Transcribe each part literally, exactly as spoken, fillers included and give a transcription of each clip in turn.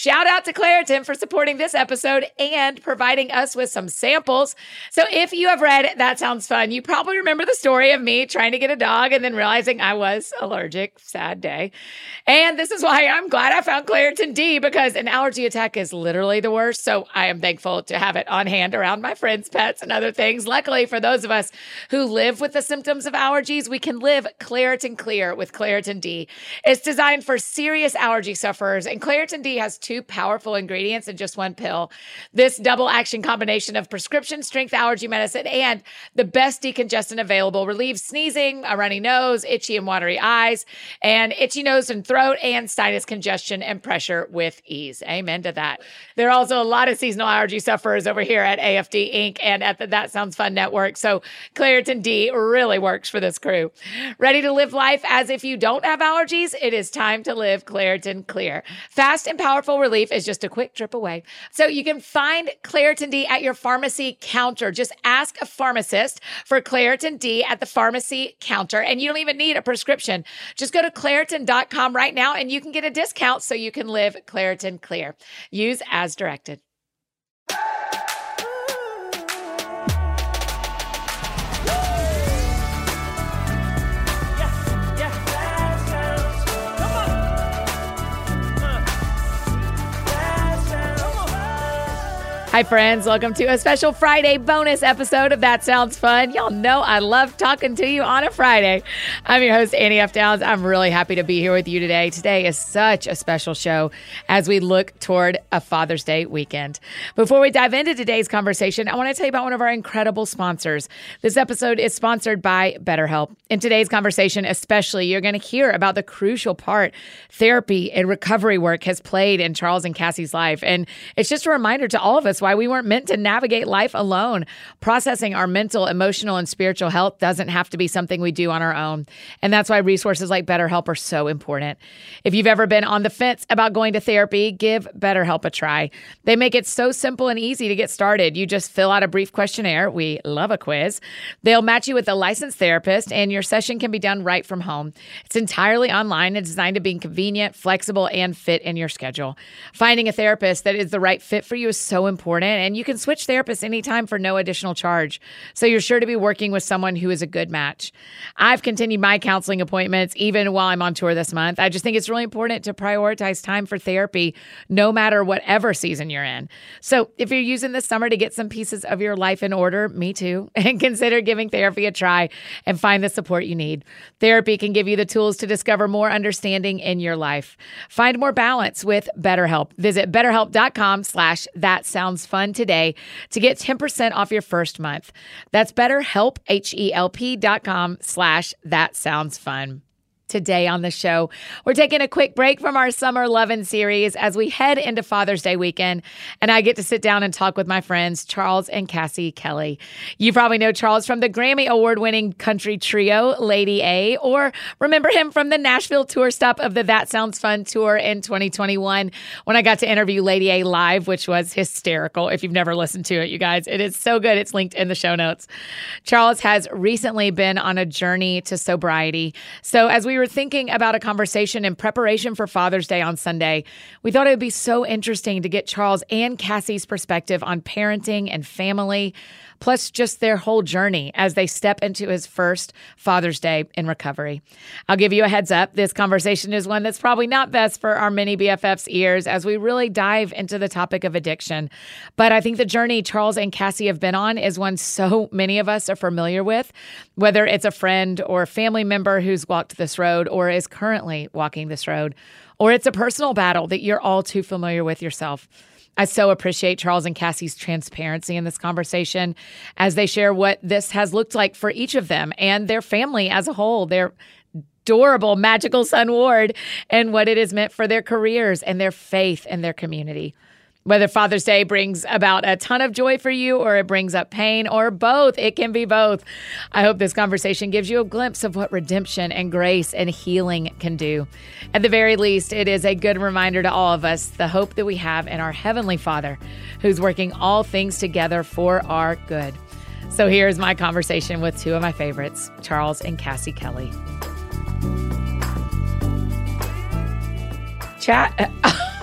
Shout out to Claritin for supporting this episode and providing us with some samples. So if you have read That Sounds Fun, you probably remember the story of me trying to get a dog and then realizing I was allergic. Sad day. And this is why I'm glad I found Claritin D, because an allergy attack is literally the worst. So I am thankful to have it on hand around my friends, pets, and other things. Luckily, for those of us who live with the symptoms of allergies, we can live Claritin Clear with Claritin D. It's designed for serious allergy sufferers, and Claritin D has two powerful ingredients in just one pill. This double action combination of prescription strength allergy medicine and the best decongestant available relieves sneezing, a runny nose, itchy and watery eyes, and itchy nose and throat, and sinus congestion and pressure with ease. Amen to that. There are also a lot of seasonal allergy sufferers over here at A F D Incorporated and at the That Sounds Fun Network. So Claritin D really works for this crew. Ready to live life as if you don't have allergies? It is time to live Claritin Clear. Fast and powerful relief is just a quick trip away. So you can find Claritin D at your pharmacy counter. Just ask a pharmacist for Claritin D at the pharmacy counter, and you don't even need a prescription. Just go to Claritin dot com right now and you can get a discount so you can live Claritin Clear. Use as directed. Hi, friends. Welcome to a special Friday bonus episode of That Sounds Fun. Y'all know I love talking to you on a Friday. I'm your host, Annie F. Downs. I'm really happy to be here with you today. Today is such a special show as we look toward a Father's Day weekend. Before we dive into today's conversation, I want to tell you about one of our incredible sponsors. This episode is sponsored by BetterHelp. In today's conversation, especially, you're going to hear about the crucial part therapy and recovery work has played in Charles and Cassie's life. And it's just a reminder to all of us why we weren't meant to navigate life alone. Processing our mental, emotional, and spiritual health doesn't have to be something we do on our own. And that's why resources like BetterHelp are so important. If you've ever been on the fence about going to therapy, give BetterHelp a try. They make it so simple and easy to get started. You just fill out a brief questionnaire. We love a quiz. They'll match you with a licensed therapist, and your session can be done right from home. It's entirely online and designed to be convenient, flexible, and fit in your schedule. Finding a therapist that is the right fit for you is so important. And you can switch therapists anytime for no additional charge. So you're sure to be working with someone who is a good match. I've continued my counseling appointments even while I'm on tour this month. I just think it's really important to prioritize time for therapy no matter whatever season you're in. So if you're using this summer to get some pieces of your life in order, me too, and consider giving therapy a try and find the support you need. Therapy can give you the tools to discover more understanding in your life. Find more balance with BetterHelp. Visit betterhelp.com slash that sounds fun today to get ten percent off your first month. That's BetterHelp, H-E-L-P dot com slash that sounds fun. Today on the show, we're taking a quick break from our Summer Lovin' series as we head into Father's Day weekend, and I get to sit down and talk with my friends, Charles and Cassie Kelly. You probably know Charles from the Grammy Award-winning country trio, Lady A, or remember him from the Nashville tour stop of the That Sounds Fun tour in twenty twenty-one when I got to interview Lady A live, which was hysterical. If you've never listened to it, you guys, it is so good. It's linked in the show notes. Charles has recently been on a journey to sobriety. So as we were thinking about a conversation in preparation for Father's Day on Sunday, we thought it would be so interesting to get Charles and Cassie's perspective on parenting and family, plus just their whole journey as they step into his first Father's Day in recovery. I'll give you a heads up. This conversation is one that's probably not best for our mini B F F's ears as we really dive into the topic of addiction. But I think the journey Charles and Cassie have been on is one so many of us are familiar with, whether it's a friend or a family member who's walked this road or is currently walking this road, or it's a personal battle that you're all too familiar with yourself. I so appreciate Charles and Cassie's transparency in this conversation as they share what this has looked like for each of them and their family as a whole, their adorable, magical son Ward, and what it has meant for their careers and their faith and their community. Whether Father's Day brings about a ton of joy for you or it brings up pain or both, it can be both. I hope this conversation gives you a glimpse of what redemption and grace and healing can do. At the very least, it is a good reminder to all of us the hope that we have in our Heavenly Father, who's working all things together for our good. So here's my conversation with two of my favorites, Charles and Cassie Kelly. Chat.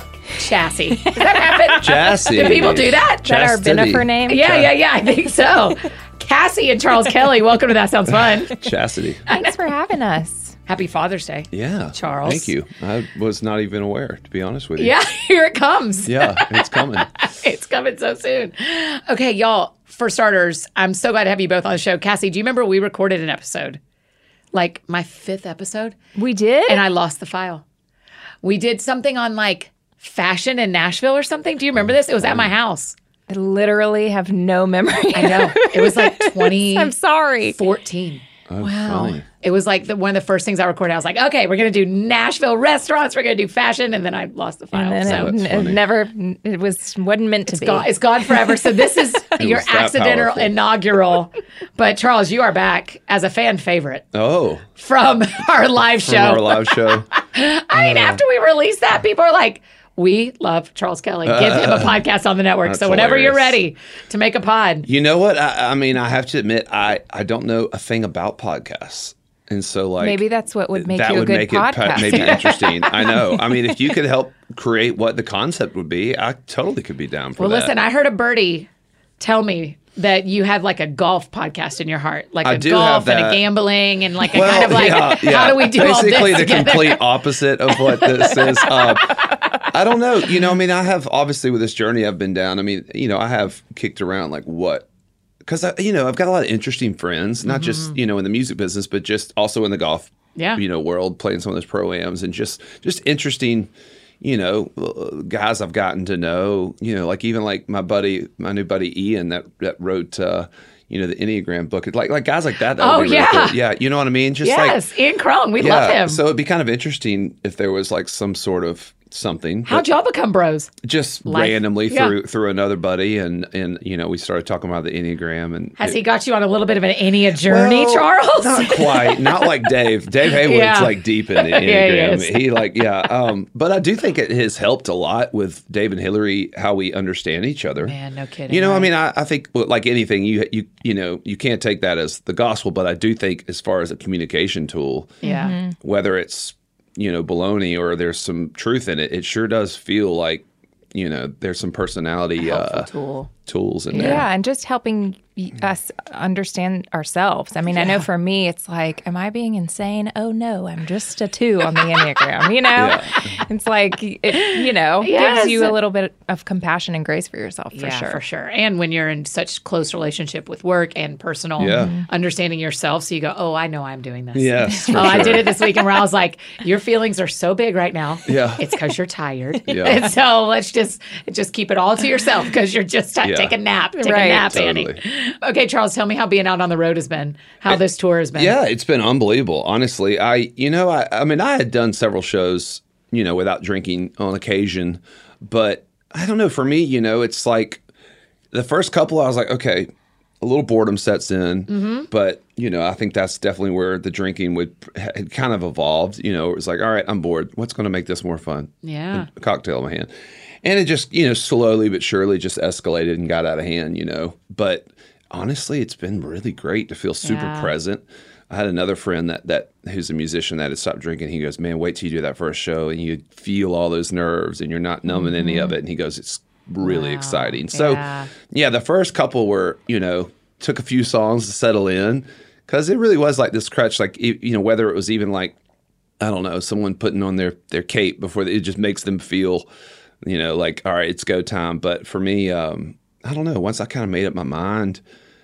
Chassie. Does that happen? Chassie. Do people do that? Is that our Chastity. Benifer name? Yeah, yeah, yeah. I think so. Cassie and Charles Kelly, welcome to That Sounds Fun. Chastity. Thanks for having us. Happy Father's Day. Yeah. Charles. Thank you. I was not even aware, to be honest with you. Yeah, here it comes. Yeah, it's coming. It's coming so soon. Okay, y'all, for starters, I'm so glad to have you both on the show. Cassie, do you remember we recorded an episode? Like my fifth episode? We did? And I lost the file. We did something on like fashion in Nashville or something. Do you remember this? It was at my house. I literally have no memory. I know. It was like twenty I'm sorry. fourteen. Oh, Wow. funny. It was like the, one of the first things I recorded. I was like, okay, we're going to do Nashville restaurants. We're going to do fashion. And then I lost the file. And So then it, it funny. never, it was, wasn't meant to it's be. gone, it's gone forever. So this is your was that accidental powerful. inaugural. But Charles, you are back as a fan favorite Oh, from our live from show. our live show. I mean, after we released that, people are like, we love Charles Kelly. Give him a podcast on the network. That's So whenever you're hilarious. ready to make a pod. You know what? I, I mean, I have to admit, I, I don't know a thing about podcasts. And so, like, Maybe that's what would make that you a would good make it pa- podcaster. maybe interesting. I know. I mean, if you could help create what the concept would be, I totally could be down for Well, that. listen, I heard a birdie tell me that you have like a golf podcast in your heart, like I a do golf have and a that. gambling and like a Well, kind of like, yeah, yeah. how do we do all Basically, this the together? complete opposite of what this is. Uh, I don't know. You know, I mean, I have obviously with this journey I've been down. I mean, you know, I have kicked around like what. Because, you know, I've got a lot of interesting friends, not just, you know, in the music business, but just also in the golf, Yeah. you know, world, playing some of those pro-ams and just just interesting, you know, uh, guys I've gotten to know, you know, like even like my buddy, my new buddy Ian that, that wrote, uh, you know, the Enneagram book. Like like guys like that. that Oh, would be really yeah. cool. Yeah, you know what I mean? Just like, Yes, Ian Crone. We yeah, love him. so it'd be kind of interesting if there was like some sort of something. How'd but y'all become bros? just Life. randomly Yeah. through through another buddy, and and you know we started talking about the Enneagram, and Has it- he got you on a little bit of an Ennea journey, Well, Charles? Not quite. Not like Dave. Dave Haywood's Yeah. like deep in the Yeah, he Enneagram. is. he like yeah. Um, but I do think it has helped a lot with Dave and Hillary how we understand each other. Man, no kidding. You know, I right? mean, I, I think well, like anything, you you you know, you can't take that as the gospel, but I do think as far as a communication tool, Yeah. whether it's you know baloney or there's some truth in it, it sure does feel like you know there's some personality Helpful uh, tool. tools in there. Yeah, and just helping y- us understand ourselves. I mean, I know for me, it's like, am I being insane? Oh no, I'm just a two on the Enneagram. You know, Yeah. it's like it, you know Yes. gives you a little bit of compassion and grace for yourself, for yeah, sure. for sure. And when you're in such close relationship with work and personal, Yeah. understanding yourself, so you go, oh, I know I'm doing this. Yes, for Oh, I sure. did it this weekend where I was like, your feelings are so big right now. Yeah. It's because you're tired. Yeah. And so let's just just keep it all to yourself because you're just t- Yeah. take a nap. Take Right. a nap, Totally. Annie. Okay, Charles, tell me how being out on the road has been, how this tour has been. Yeah, it's been unbelievable. Honestly, I you know I I mean I had done several shows you know without drinking on occasion, but I don't know. For me, you know, it's like the first couple I was like, okay, a little boredom sets in, Mm-hmm. but you know I think that's definitely where the drinking would had kind of evolved. You know, it was like, all right, I'm bored. What's going to make this more fun? Yeah. A cocktail in my hand. And it just, you know, slowly but surely just escalated and got out of hand, you know. But honestly, it's been really great to feel super Yeah. present. I had another friend that, that who's a musician that had stopped drinking. He goes, man, wait till you do that first show and you feel all those nerves and you're not numbing any of it. And he goes, it's really Wow. exciting. So, Yeah. yeah, the first couple were, you know, took a few songs to settle in because it really was like this crutch, like, you know, whether it was even like, I don't know, someone putting on their, their cape before they, it just makes them feel, you know, like, all right, it's go time. But for me, um, I don't know, once I kind of made up my mind,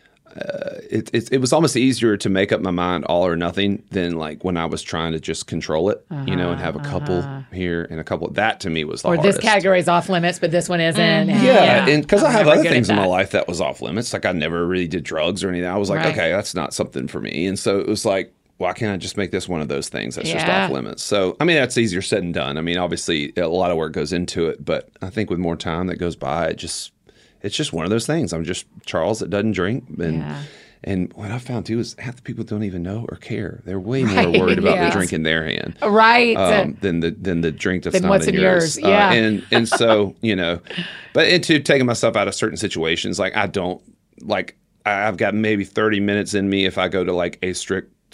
uh, it, it, it was almost easier to make up my mind all or nothing than like when I was trying to just control it, you know, and have a couple here and a couple. That to me was the Or hardest. this category is off limits, but this one isn't. And Yeah, and because I I'm have never other good at things in my that. life that was off limits. Like I never really did drugs or anything. I was like, Right. okay, that's not something for me. And so it was like, why can't I just make this one of those things that's just Yeah. off limits? So I mean, that's easier said than done. I mean, obviously a lot of work goes into it, but I think with more time that goes by, it just it's just one of those things. I'm just Charles that doesn't drink, and Yeah. and what I found too is half the people don't even know or care. They're way Right, more worried about yes. the drink in their hand Right. um, than the than the drink that's Than not what's in in yours. yours, yeah. Uh, and and so you know, but into taking myself out of certain situations, like I don't like I- I've got maybe thirty minutes in me if I go to like a strict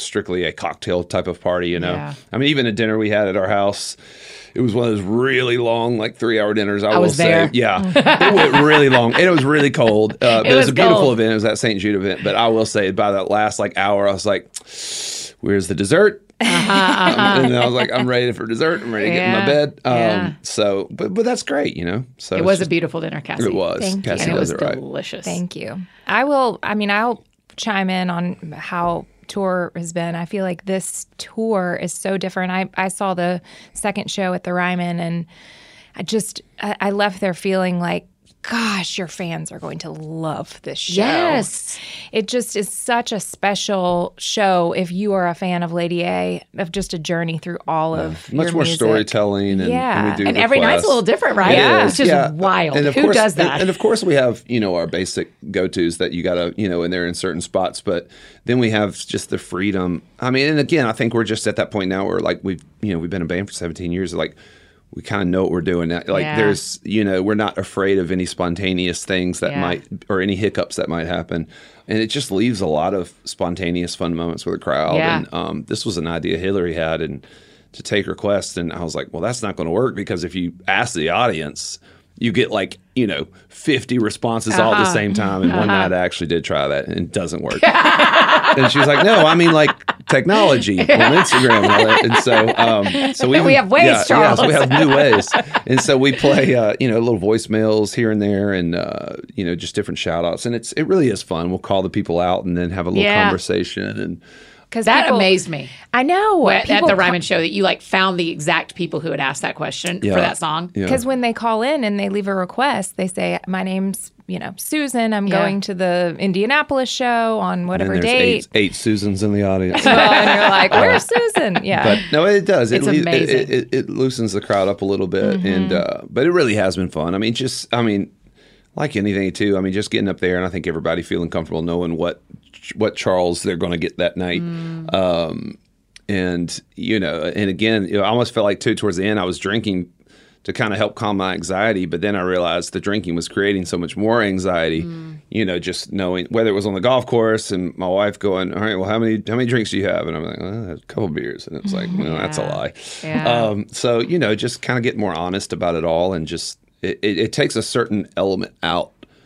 strictly a cocktail type of party, you know. Yeah. I mean, even a dinner we had at our house, it was one of those really long, like three hour dinners. I, I will was say, there. yeah, it went really long, and it was really cold. Uh, but it was, was a beautiful cold. event. It was that Saint Jude event. But I will say, by that last like hour, I was like, "Where's the dessert?" Uh-huh, uh-huh. Um, and I was like, "I'm ready for dessert. I'm ready to get in Yeah. my bed." Um, Yeah. So, but but that's great, you know. So It it's was a just- beautiful dinner, Cassie. It was. Thank you. Cassie And it was does it right. delicious. Thank you. I will, I mean, I'll chime in on how tour has been. I feel like this tour is so different. I, I saw the second show at the Ryman, and I just, I, I left there feeling like, gosh, your fans are going to love this show. Yes. It just is such a special show if you are a fan of Lady A, of just a journey through all of Much your more music. storytelling, and, Yeah. and we do And every night's requests. a little different, right? It Yeah. is, It's just yeah. wild. And of Who course, does that? And of course, we have, you know, our basic go-tos that you got to, you know, and they're in certain spots. But then we have just the freedom. I mean, and again, I think we're just at that point now where, like, we've, you know, we've been a band for seventeen years. Like, we kind of know what we're doing now. Like, Yeah. there's, you know, we're not afraid of any spontaneous things that Yeah. might, or any hiccups that might happen. And it just leaves a lot of spontaneous, fun moments with the crowd. Yeah. And um, this was an idea Hillary had, and to take requests. And I was like, well, that's not going to work, because if you ask the audience, you get like, you know, fifty responses all at the Uh-huh. same time. And one night I actually did try that, and it doesn't work. And she was like, no, I mean like technology on Instagram and all that. And so, um, so we, We have ways, yeah, Charles. Yeah, so we have new ways. And so we play, uh, you know, little voicemails here and there, and, uh, you know, just different shout outs. And it's, it really is fun. We'll call the people out and then have a little Yeah. conversation. And Because That people, amazed me. I know. At, at People the ca- Ryman show that you like found the exact people who had asked that question Yeah. for that song. Yeah. Because when they call in and they leave a request, they say, "My name's you know Susan. I'm Yeah. going to the Indianapolis show on and whatever there's date." eight, eight Susans in the audience. Well, and you're like, "Where's Susan?" Yeah. But no, it does. It, It's le- it, amazing. it, it, it loosens the crowd up a little bit, Mm-hmm. and uh, but it really has been fun. I mean, just I mean, like anything too. I mean, just getting up there, and I think everybody feeling comfortable knowing what what Charles they're going to get that night. Mm. Um, and you know, and again, you know, I almost felt like too towards the end, I was drinking to kind of help calm my anxiety, but then I realized the drinking was creating so much more anxiety. Mm. You know, just knowing whether it was on the golf course and my wife going, "All right, well, how many how many drinks do you have?" And I'm like, well, I had a couple beers, and it's like, well, that's a Yeah. lie. Yeah. Um, so you know, just kind of get more honest about it all, and just it, it, it takes a certain element out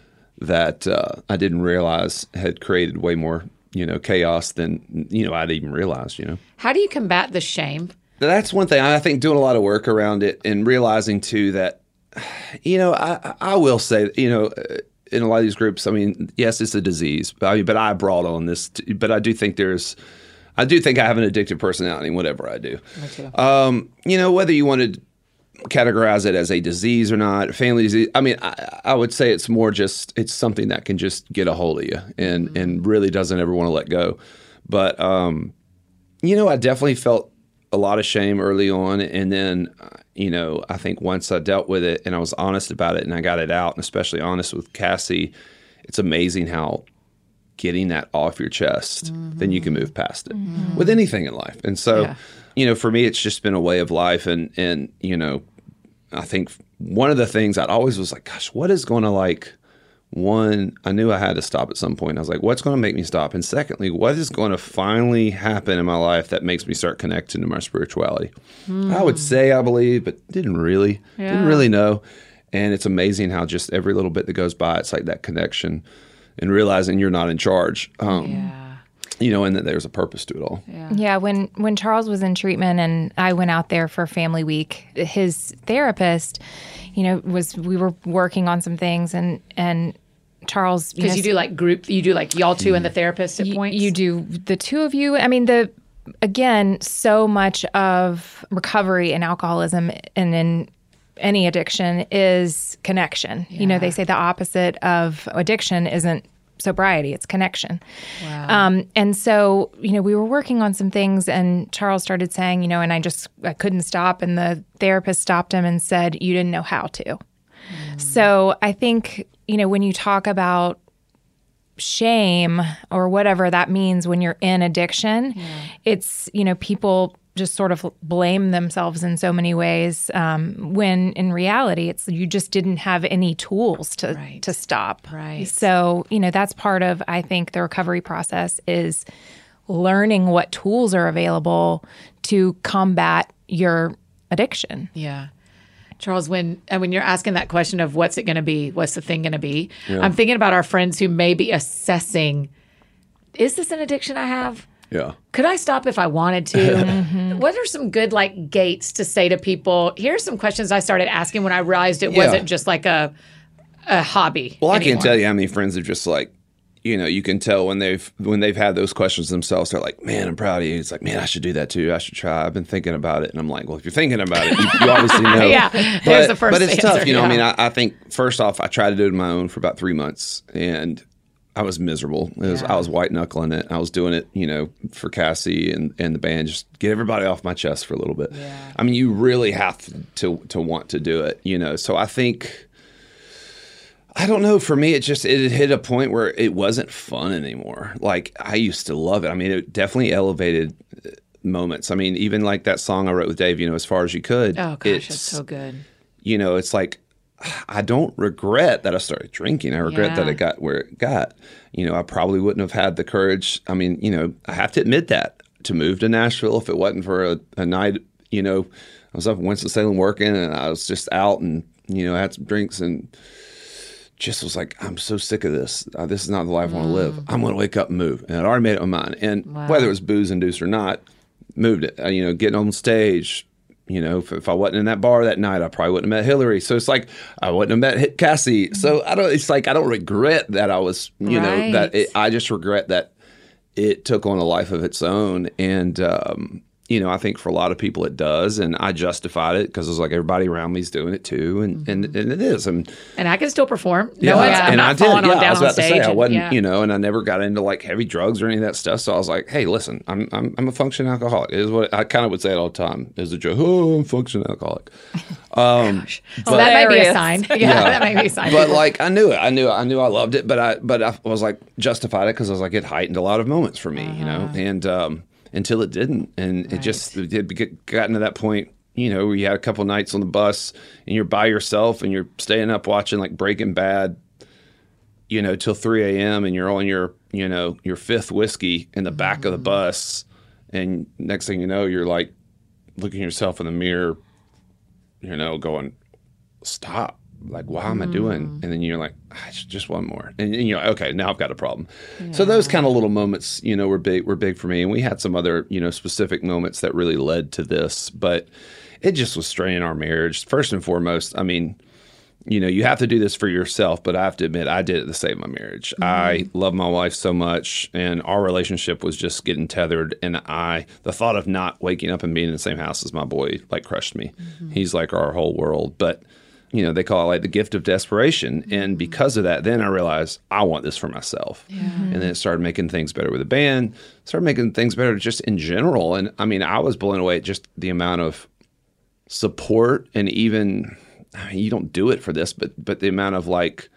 that uh, I didn't realize had created way more, you know, chaos than, you know, I'd even realized, you know. How do you combat the shame? That's one thing. I think doing a lot of work around it and realizing too that, you know, I, I will say, you know, uh, in a lot of these groups, I mean, yes, it's a disease, but I, but I brought on this, t- but I do think there's, I do think I have an addictive personality in whatever I do. Me too. Um, you know, whether you want to categorize it as a disease or not, family disease, I mean, I, I would say it's more just, it's something that can just get a hold of you and, Mm-hmm. and really doesn't ever want to let go. But, um, you know, I definitely felt a lot of shame early on. And then, uh, you know, I think once I dealt with it and I was honest about it and I got it out, and especially honest with Cassie, it's amazing how getting that off your chest, mm-hmm. then you can move past it mm-hmm. with anything in life. And so, Yeah. you know, for me, it's just been a way of life. And, and, you know, I think one of the things I always was like, gosh, what is going to like, one, I knew I had to stop at some point. I was like, what's going to make me stop? And secondly, what is going to finally happen in my life that makes me start connecting to my spirituality? Mm. I would say I believe, but didn't really, Yeah. didn't really know. And it's amazing how just every little bit that goes by, it's like that connection and realizing you're not in charge. Um, Yeah. You know, and that there's a purpose to it all. Yeah. Yeah, when when Charles was in treatment and I went out there for Family Week, his therapist, you know, was we were working on some things and and Charles, Because know, you do like group, you do like y'all two and the therapist at you, points. you do the two of you. I mean, the again, so much of recovery in alcoholism and in any addiction is connection. You know, Yeah. they say the opposite of addiction isn't sobriety, it's connection. Wow. Um, and so, you know, we were working on some things and Charles started saying, you know, and I just, I couldn't stop. And the therapist stopped him and said, you didn't know how to. Mm. So I think, you know, when you talk about shame or whatever that means when you're in addiction, yeah. it's, you know, people just sort of blame themselves in so many ways um, when in reality it's you just didn't have any tools to Right. to stop. Right. So, you know, that's part of, I think, the recovery process is learning what tools are available to combat your addiction. Yeah. Charles, when and when you're asking that question of what's it going to be, what's the thing going to be, yeah. I'm thinking about our friends who may be assessing, is this an addiction I have? Yeah. Could I stop if I wanted to? mm-hmm. What are some good like gates to say to people? Here's some questions I started asking when I realized it yeah. wasn't just like a a hobby. Well, anymore. I can't tell you how many friends have just like, you know, you can tell when they've when they've had those questions themselves. They're like, "Man, I'm proud of you." It's like, "Man, I should do that too. I should try. I've been thinking about it." And I'm like, "Well, if you're thinking about it, you, you obviously know." yeah, but, there's the first. But it's answer, tough, you know. Yeah. I mean, I, I think first off, I tried to do it on my own for about three months, and I was miserable. It was, yeah. I was white knuckling it. I was doing it, you know, for Cassie and, and the band, just get everybody off my chest for a little bit. Yeah. I mean, you really have to to want to do it, you know. So I think. I don't know. For me, it just it hit a point where it wasn't fun anymore. Like I used to love it. I mean, it definitely elevated moments. I mean, even like that song I wrote with Dave, you know, As Far As You Could. Oh gosh, that's so good. You know, it's like I don't regret that I started drinking. I regret yeah. that it got where it got. You know, I probably wouldn't have had the courage. I mean, you know, I have to admit that to move to Nashville if it wasn't for a, a night. You know, I was up in Winston-Salem working, and I was just out and you know had some drinks and. Just was like, I'm so sick of this. Uh, this is not the life I want to live. I'm going to wake up and move. And I'd already made up my mind. And wow. whether it was booze induced or not, moved it. Uh, you know, getting on stage. You know, if, if I wasn't in that bar that night, I probably wouldn't have met Hillary. So it's like I wouldn't have met Cassie. So I don't. It's like I don't regret that I was. You right. know, that it, I just regret that it took on a life of its own. And um, you know, I think for a lot of people it does, and I justified it because it was like everybody around me is doing it too, and, mm-hmm. and, and it is. And, and I can still perform. Yeah, no, yeah. I'm and not I did. falling Yeah, on down I was about on stage. to say I and, wasn't, yeah. you know, and I never got into like heavy drugs or any of that stuff. So I was like, hey, listen, I'm I'm I'm a functioning alcoholic. It is what I kind of would say it all the time. Is a joke. Oh, I'm a functioning alcoholic. Um, Gosh. So but, that might be a sign. Yeah, yeah. that might be a sign. But like I knew it. I knew it. I knew I loved it. But I but I was like justified it because I was like it heightened a lot of moments for me, uh-huh. you know, and. um Until it didn't, and right. it just it did get gotten to that point, you know, where you had a couple nights on the bus and you're by yourself and you're staying up watching like Breaking Bad, you know, till three a.m. and you're on your, you know, your fifth whiskey in the back mm-hmm. of the bus, and next thing you know, you're like looking yourself in the mirror, you know, going, stop. Like, why am I doing? And then you're like, ah, just one more. And, and you're like, okay, now I've got a problem. Yeah. So those kind of little moments, you know, were big, were big for me. And we had some other, you know, specific moments that really led to this. But it just was straining our marriage. First and foremost, I mean, you know, you have to do this for yourself. But I have to admit, I did it to save my marriage. Mm-hmm. I love my wife so much. And our relationship was just getting tethered. And I, the thought of not waking up and being in the same house as my boy, like, crushed me. Mm-hmm. He's like our whole world. But you know, they call it like the gift of desperation. And because of that, then I realized I want this for myself. Yeah. And then it started making things better with the band, started making things better just in general. And I mean, I was blown away at just the amount of support and even, I mean, you don't do it for this, but but the amount of like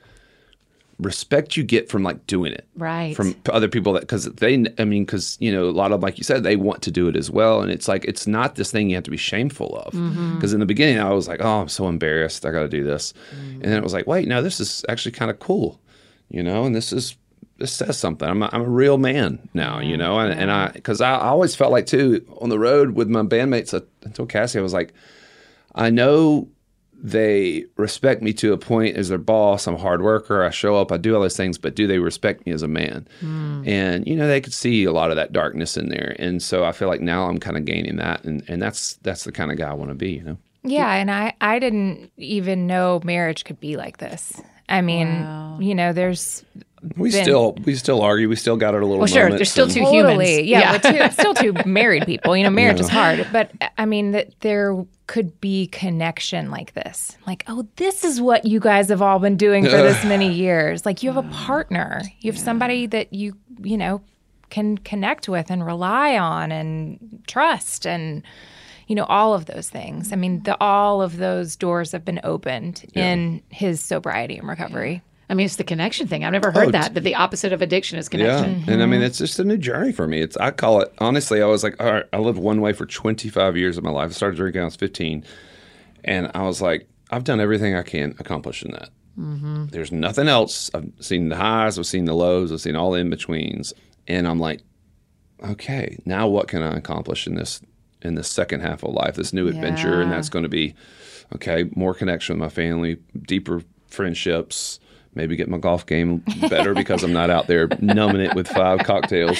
respect you get from like doing it. Right. From other people that, because they, I mean, because, you know, a lot of them, like you said, they want to do it as well. And it's like, it's not this thing you have to be shameful of. Because mm-hmm. in the beginning, I was like, oh, I'm so embarrassed. I got to do this. Mm-hmm. And then it was like, wait, no, this is actually kind of cool, you know, and this is, this says something. I'm a, I'm a real man now, you know, and, yeah. and I, because I, I always felt like too, on the road with my bandmates, uh, until Cassie, I was like, I know they respect me to a point as their boss. I'm a hard worker. I show up. I do all those things. But do they respect me as a man? Mm. And, you know, they could see a lot of that darkness in there. And so I feel like now I'm kind of gaining that. And, and that's that's the kind of guy I want to be, you know? Yeah. And I, I didn't even know marriage could be like this. I mean, wow. you know, there's... We been, still we still argue. We still got our little well, sure. moments. There's still and, two totally, humans. Yeah, yeah. we're two, still two married people. You know, marriage yeah. is hard. But, I mean, that there could be connection like this. Like, oh, this is what you guys have all been doing for this many years. Like, you have a partner. You have yeah. somebody that you, you know, can connect with and rely on and trust and, you know, all of those things. I mean, the, all of those doors have been opened yeah. in his sobriety and recovery. Yeah. I mean, it's the connection thing. I've never heard oh, that, that the opposite of addiction is connection. Yeah. Mm-hmm. And I mean, it's just a new journey for me. It's I call it, honestly, I was like, all right, I lived one way for twenty-five years of my life. I started drinking when I was fifteen. And I was like, I've done everything I can accomplish in that. Mm-hmm. There's nothing else. I've seen the highs, I've seen the lows, I've seen all the in-betweens. And I'm like, okay, now what can I accomplish in this in this second half of life, this new adventure? Yeah. And that's going to be, okay, more connection with my family, deeper friendships, maybe get my golf game better because I'm not out there numbing it with five cocktails.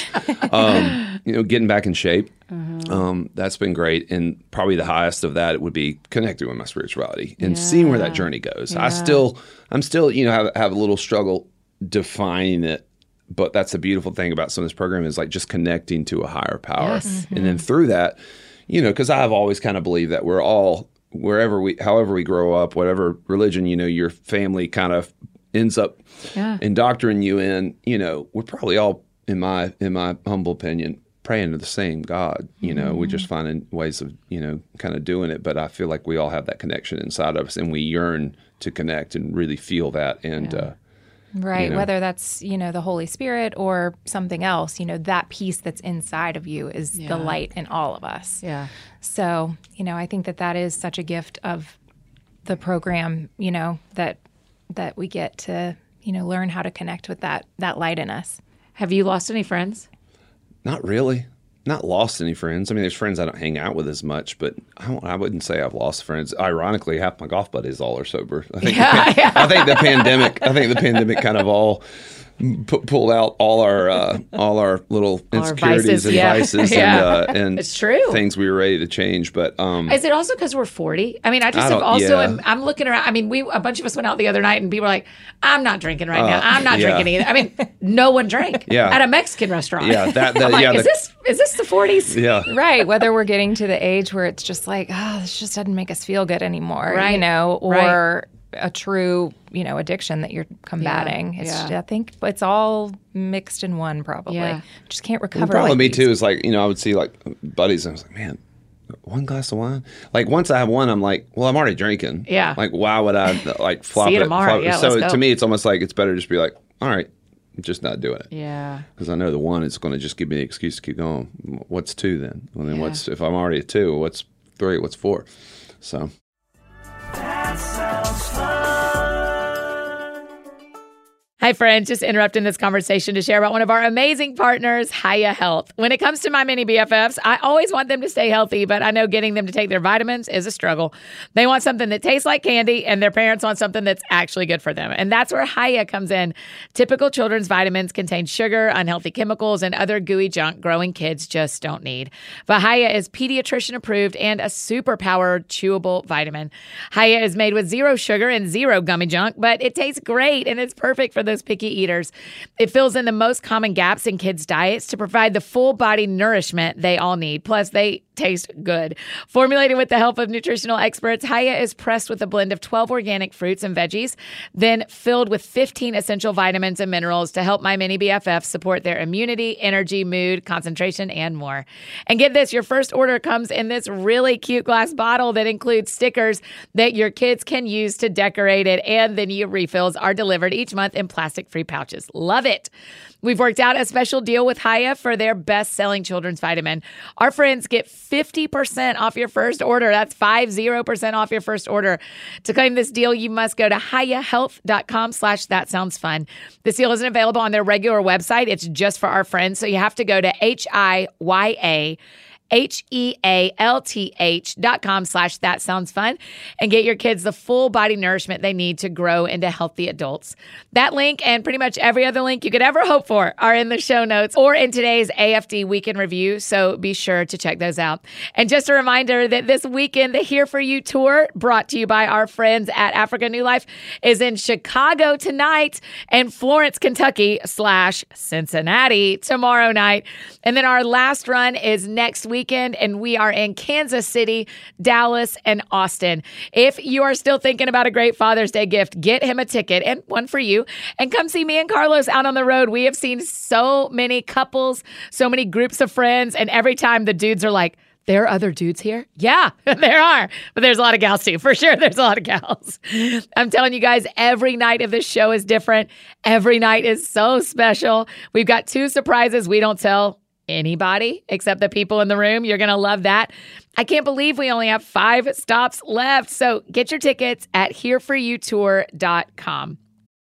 Um, you know, getting back in shape. Mm-hmm. Um, that's been great. And probably the highest of that would be connecting with my spirituality and seeing where that journey goes. Yeah. I still, I'm still, you know, have, have a little struggle defining it. But that's the beautiful thing about some of this program is like just connecting to a higher power. Yes. Mm-hmm. And then through that, you know, because I've always kind of believed that we're all, wherever we, however we grow up, whatever religion, you know, your family kind of ends up Yeah. indoctrinating you in, you know, we're probably all, in my, in my humble opinion, praying to the same God. You know, Mm-hmm. we're just finding ways of, you know, kind of doing it. But I feel like we all have that connection inside of us and we yearn to connect and really feel that. And, Yeah. uh, Right. You know. Whether that's, you know, the Holy Spirit or something else, you know, that piece that's inside of you is Yeah. the light in all of us. Yeah. So, you know, I think that that is such a gift of the program, you know, that that we get to, you know, learn how to connect with that that light in us. Have you lost any friends? Not really. Not lost any friends. I mean, there's friends I don't hang out with as much, but I, don't, I wouldn't say I've lost friends. Ironically, half my golf buddies all are sober. I think, Yeah, the, yeah. I think the pandemic. I think the pandemic kind of all pu- pulled out all our uh, all our little All our insecurities vices, and yeah. vices Yeah. and uh, and It's true. things we were ready to change. But um, Is it also because we're forty? I mean, I just I have don't- also, yeah. am, I'm looking around. I mean, we a bunch of us went out the other night and people were like, I'm not drinking right now. Uh, I'm not yeah. drinking either. I mean, no one drank Yeah. at a Mexican restaurant. Yeah, that- that- I'm like, yeah, is the- this is this the forties? yeah, Right. Whether we're getting to the age where it's just like, oh, this just doesn't make us feel good anymore, Right. you know, or Right. a true, you know, addiction that you're combating. Yeah. It's Yeah. I think it's all mixed in one probably. Yeah. Just can't the recover. problem like with me these. too is like, you know, I would see like buddies and I was like, man, one glass of wine. Like once I have one, I'm like, well, I'm already drinking. Yeah. Like why would I like flop See you it? tomorrow. flop- Yeah, so let's go. to me, it's almost like it's better to just be like, all right, I'm just not doing it. Yeah. Because I know the one is going to just give me the excuse to keep going. What's two then? Well, then Yeah. what's if I'm already at two? What's three? What's four? So. Hi, friends. Just interrupting this conversation to share about one of our amazing partners, Hiya Health. When it comes to my mini B F Fs, I always want them to stay healthy, but I know getting them to take their vitamins is a struggle. They want something that tastes like candy, and their parents want something that's actually good for them. And that's where Hiya comes in. Typical children's vitamins contain sugar, unhealthy chemicals, and other gooey junk growing kids just don't need. But Hiya is pediatrician approved and a super powered chewable vitamin. Hiya is made with zero sugar and zero gummy junk, but it tastes great and it's perfect for those picky eaters. It fills in the most common gaps in kids' diets to provide the full body nourishment they all need. Plus, they taste good. Formulated with the help of nutritional experts, Hiya is pressed with a blend of twelve organic fruits and veggies, then filled with fifteen essential vitamins and minerals to help my mini B F Fs support their immunity, energy, mood, concentration, and more. And get this, your first order comes in this really cute glass bottle that includes stickers that your kids can use to decorate it, and then your refills are delivered each month in plastic-free pouches. Love it. We've worked out a special deal with Hiya for their best-selling children's vitamin. Our friends get fifty percent off your first order. That's fifty percent off your first order. To claim this deal, you must go to hiyahealth.com slash that sounds fun. This deal isn't available on their regular website. It's just for our friends. So you have to go to H-I-Y-A H-E-A-L-T-H dot com slash that sounds fun and get your kids the full body nourishment they need to grow into healthy adults. That link and pretty much every other link you could ever hope for are in the show notes or in today's A F D Weekend Review, so be sure to check those out. And just a reminder that this weekend, the Here For You tour, brought to you by our friends at Africa New Life, is in Chicago tonight and Florence, Kentucky slash Cincinnati tomorrow night. And then our last run is next week. Weekend, and we are in Kansas City, Dallas, and Austin. If you are still thinking about a great Father's Day gift, get him a ticket and one for you, and come see me and Carlos out on the road. We have seen so many couples, so many groups of friends, and every time the dudes are like, there are other dudes here? Yeah, there are. But there's a lot of gals too. For sure, there's a lot of gals. I'm telling you guys, every night of this show is different. Every night is so special. We've got two surprises we don't tell anybody except the people in the room. You're going to love that. I can't believe we only have five stops left. So get your tickets at here for you tour dot com.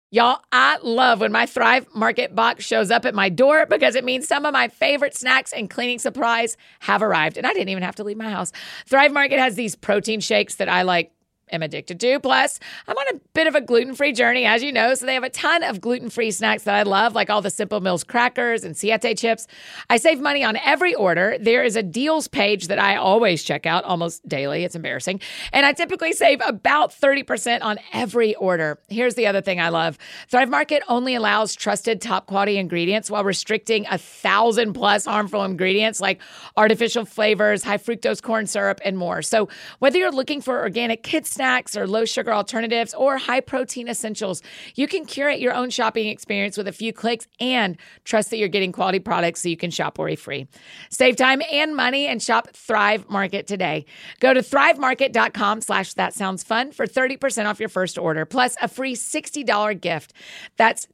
Y'all, I love when my Thrive Market box shows up at my door because it means some of my favorite snacks and cleaning supplies have arrived. And I didn't even have to leave my house. Thrive Market has these protein shakes that I like. am addicted to. Plus, I'm on a bit of a gluten-free journey, as you know, so they have a ton of gluten-free snacks that I love, like all the Simple Mills crackers and Siete chips. I save money on every order. There is a deals page that I always check out almost daily. It's embarrassing. And I typically save about thirty percent on every order. Here's the other thing I love. Thrive Market only allows trusted top-quality ingredients while restricting a thousand plus harmful ingredients like artificial flavors, high fructose corn syrup, and more. So whether you're looking for organic kids snacks or low sugar alternatives or high protein essentials, you can curate your own shopping experience with a few clicks and trust that you're getting quality products so you can shop worry-free. Save time and money and shop Thrive Market today. Go to thrivemarket.com slash that sounds fun for thirty percent off your first order, plus a free sixty dollars gift. That's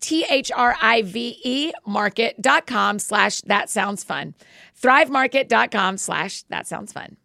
T-H-R-I-V-E market.com slash that sounds fun. Thrivemarket.com slash that sounds fun.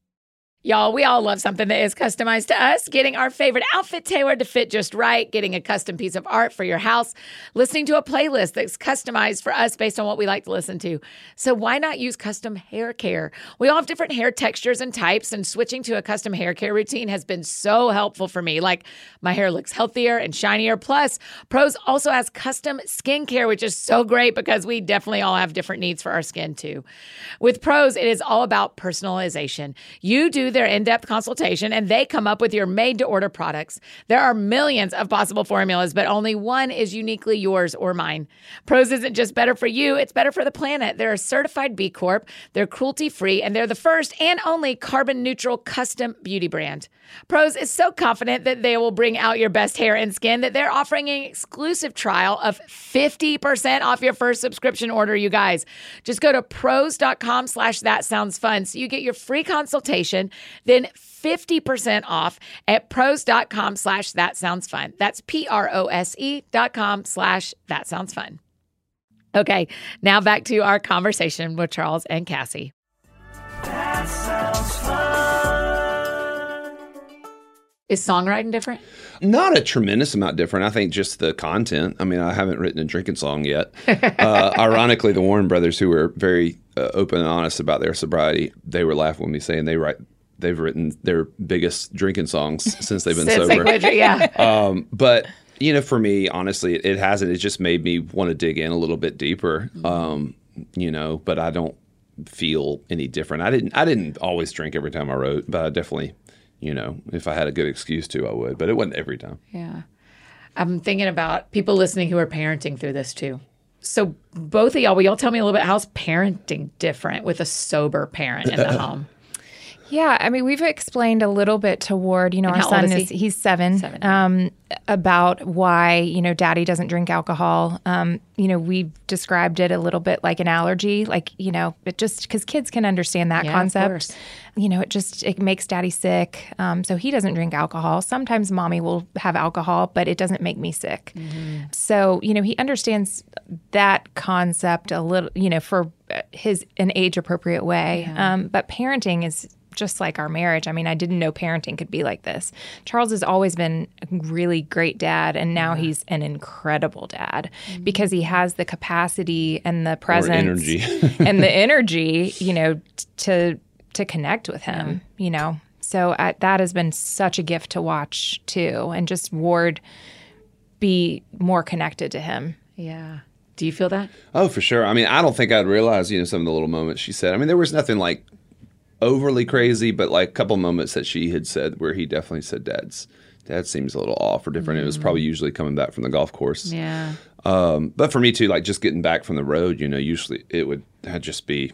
Y'all, we all love something that is customized to us. Getting our favorite outfit tailored to fit just right, getting a custom piece of art for your house, listening to a playlist that's customized for us based on what we like to listen to. So why not use custom hair care? We all have different hair textures and types, and switching to a custom hair care routine has been so helpful for me. Like, my hair looks healthier and shinier. Plus, Prose also has custom skincare, which is so great because we definitely all have different needs for our skin too. With Prose, it is all about personalization. You do their in-depth consultation and they come up with your made-to-order products. There are millions of possible formulas, but only one is uniquely yours or mine. Prose isn't just better for you, it's better for the planet. They're a certified B Corp, they're cruelty-free, and they're the first and only carbon-neutral custom beauty brand. Prose is so confident that they will bring out your best hair and skin that they're offering an exclusive trial of fifty percent off your first subscription order, you guys. Just go to prose.com slash that sounds fun so you get your free consultation, then fifty percent off at prose.com slash that sounds fun. That's P-R-O-S-E dot com slash that sounds fun. Okay, now back to our conversation with Charles and Cassie. That sounds fun. Is songwriting different? Not a tremendous amount different. I think just the content. I mean, I haven't written a drinking song yet. Uh, ironically, the Warren brothers, who were very uh, open and honest about their sobriety, they were laughing with me saying they write they've written their biggest drinking songs since they've been since sober. They, yeah. Um, but you know, for me, honestly, it, it hasn't. It just made me want to dig in a little bit deeper. Um, you know, but I don't feel any different. I didn't. I didn't always drink every time I wrote, but I definitely. You know, if I had a good excuse to, I would. But it wasn't every time. Yeah. I'm thinking about people listening who are parenting through this too. So both of y'all, will y'all tell me a little bit, how's parenting different with a sober parent in the home? Yeah, I mean, we've explained a little bit toward, you know, And our how old son is is, he? he's seven, Seven. um, about why, you know, daddy doesn't drink alcohol. Um, you know, we've described it a little bit like an allergy, like, you know, it just, because kids can understand that Yeah, of concept. course. You know, it just, it makes daddy sick. Um, so he doesn't drink alcohol. Sometimes mommy will have alcohol, but it doesn't make me sick. Mm-hmm. So, you know, he understands that concept a little, you know, for his, an age appropriate way. Yeah. Um, but parenting is just like our marriage. I mean, I didn't know parenting could be like this. Charles has always been a really great dad, and now yeah. he's an incredible dad mm-hmm. because he has the capacity and the presence or energy. and the energy, you know, t- to to connect with him, yeah. you know. So uh, that has been such a gift to watch too, and just Ward be more connected to him. Yeah. Do you feel that? Oh, for sure. I mean, I don't think I'd realize, you know, some of the little moments she said. I mean, there was nothing like overly crazy, but like a couple moments that she had said where he definitely said, Dad's dad seems a little off or different. Mm. It was probably usually coming back from the golf course. Yeah. Um, but for me too, like just getting back from the road, you know, usually it would I'd just be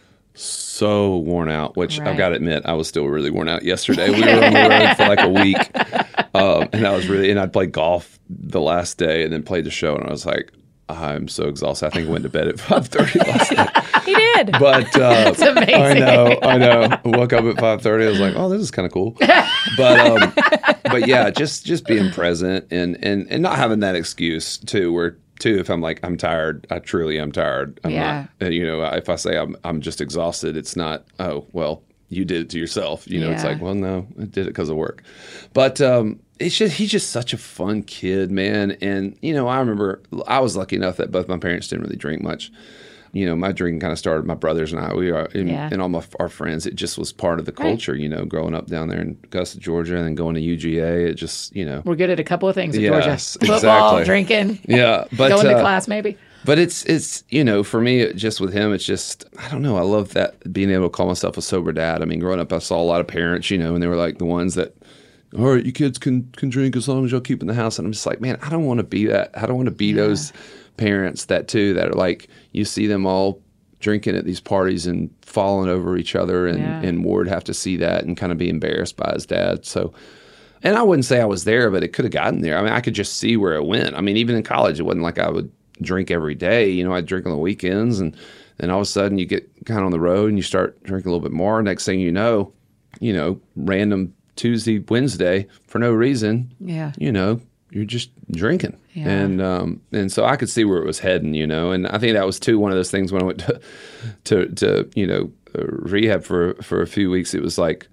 so worn out, which right. I've got to admit, I was still really worn out yesterday. We were on the road for like a week. Um, and I was really, and I'd played golf the last day and then played the show. And I was like, I'm so exhausted. I think I went to bed at five thirty last night. He did. But uh, That's amazing. I know, I know. I woke up at five thirty. I was like, oh, this is kind of cool. But um, but yeah, just just being present and, and, and not having that excuse too, where too, if I'm like, I'm tired, I truly am tired. I'm yeah. not, you know, if I say I'm I'm just exhausted, it's not, oh, well, you did it to yourself. You know, yeah. it's like, well, no, I did it because of work. But um, it's just he's just such a fun kid, man. And you know, I remember I was lucky enough that both my parents didn't really drink much. You know, my drinking kind of started. My brothers and I, we are, and, Yeah. and all my, our friends. It just was part of the culture. You know, growing up down there in Augusta, Georgia, and then going to U G A. It just, you know, We're good at a couple of things in Yes, Georgia. Football, exactly. drinking, yeah. But going to uh, class maybe. But it's it's you know, for me, it, just with him, it's just I don't know. I love that being able to call myself a sober dad. I mean, growing up, I saw a lot of parents, you know, and they were like the ones that, all right, you kids can can drink as long as y'all keep in the house. And I'm just like, man, I don't want to be that. I don't want to be those parents that too that are like you see them all drinking at these parties and falling over each other, and Yeah. and Ward have to see that and kind of be embarrassed by his dad. So. And I wouldn't say I was there, but it could have gotten there. I mean, I could just see where it went. I mean, even in college, it wasn't like I would drink every day. You know, I'd drink on the weekends, and then all of a sudden you get kind of on the road and you start drinking a little bit more. Next thing you know, you know, random Tuesday, Wednesday, for no reason, Yeah. you know, you're just drinking. Yeah. And um, and so I could see where it was heading, you know. And I think that was, too, one of those things when I went to, to, to you know, uh, rehab for, for a few weeks. It was like,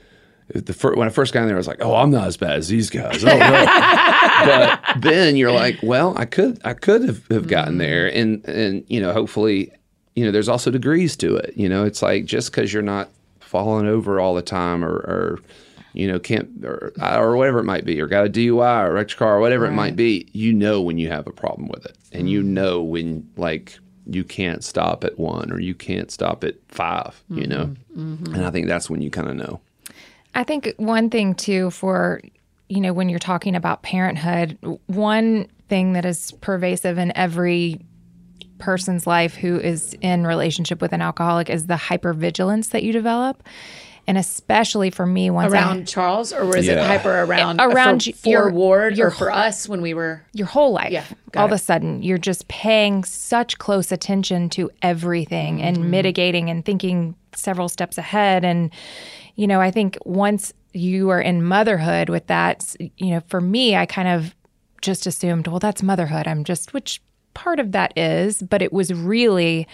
The fir- when I first got in there, I was like, "Oh, I'm not as bad as these guys." Oh, no. But then you're like, "Well, I could, I could have, have gotten there," and and you know, hopefully, you know, there's also degrees to it. You know, it's like just because you're not falling over all the time, or, or you know, can't, or, or whatever it might be, or got a D U I or wrecked your car, or whatever it might be, you know when you have a problem with it, and you know when like you can't stop at one or you can't stop at five. You know, and I think that's when you kind of know. I think one thing too for, you know, when you're talking about parenthood, one thing that is pervasive in every person's life who is in relationship with an alcoholic is the hypervigilance that you develop. And especially for me, once Around I, Charles, or was it Yeah. hyper around Around for, y- for your- Ward, your or for us when we were? your whole life, Yeah, got all of it. a sudden, you're just paying such close attention to everything and mitigating and thinking several steps ahead. And, you know, I think once you are in motherhood with that, you know, for me, I kind of just assumed, well, that's motherhood. I'm just, which part of that is, but it was really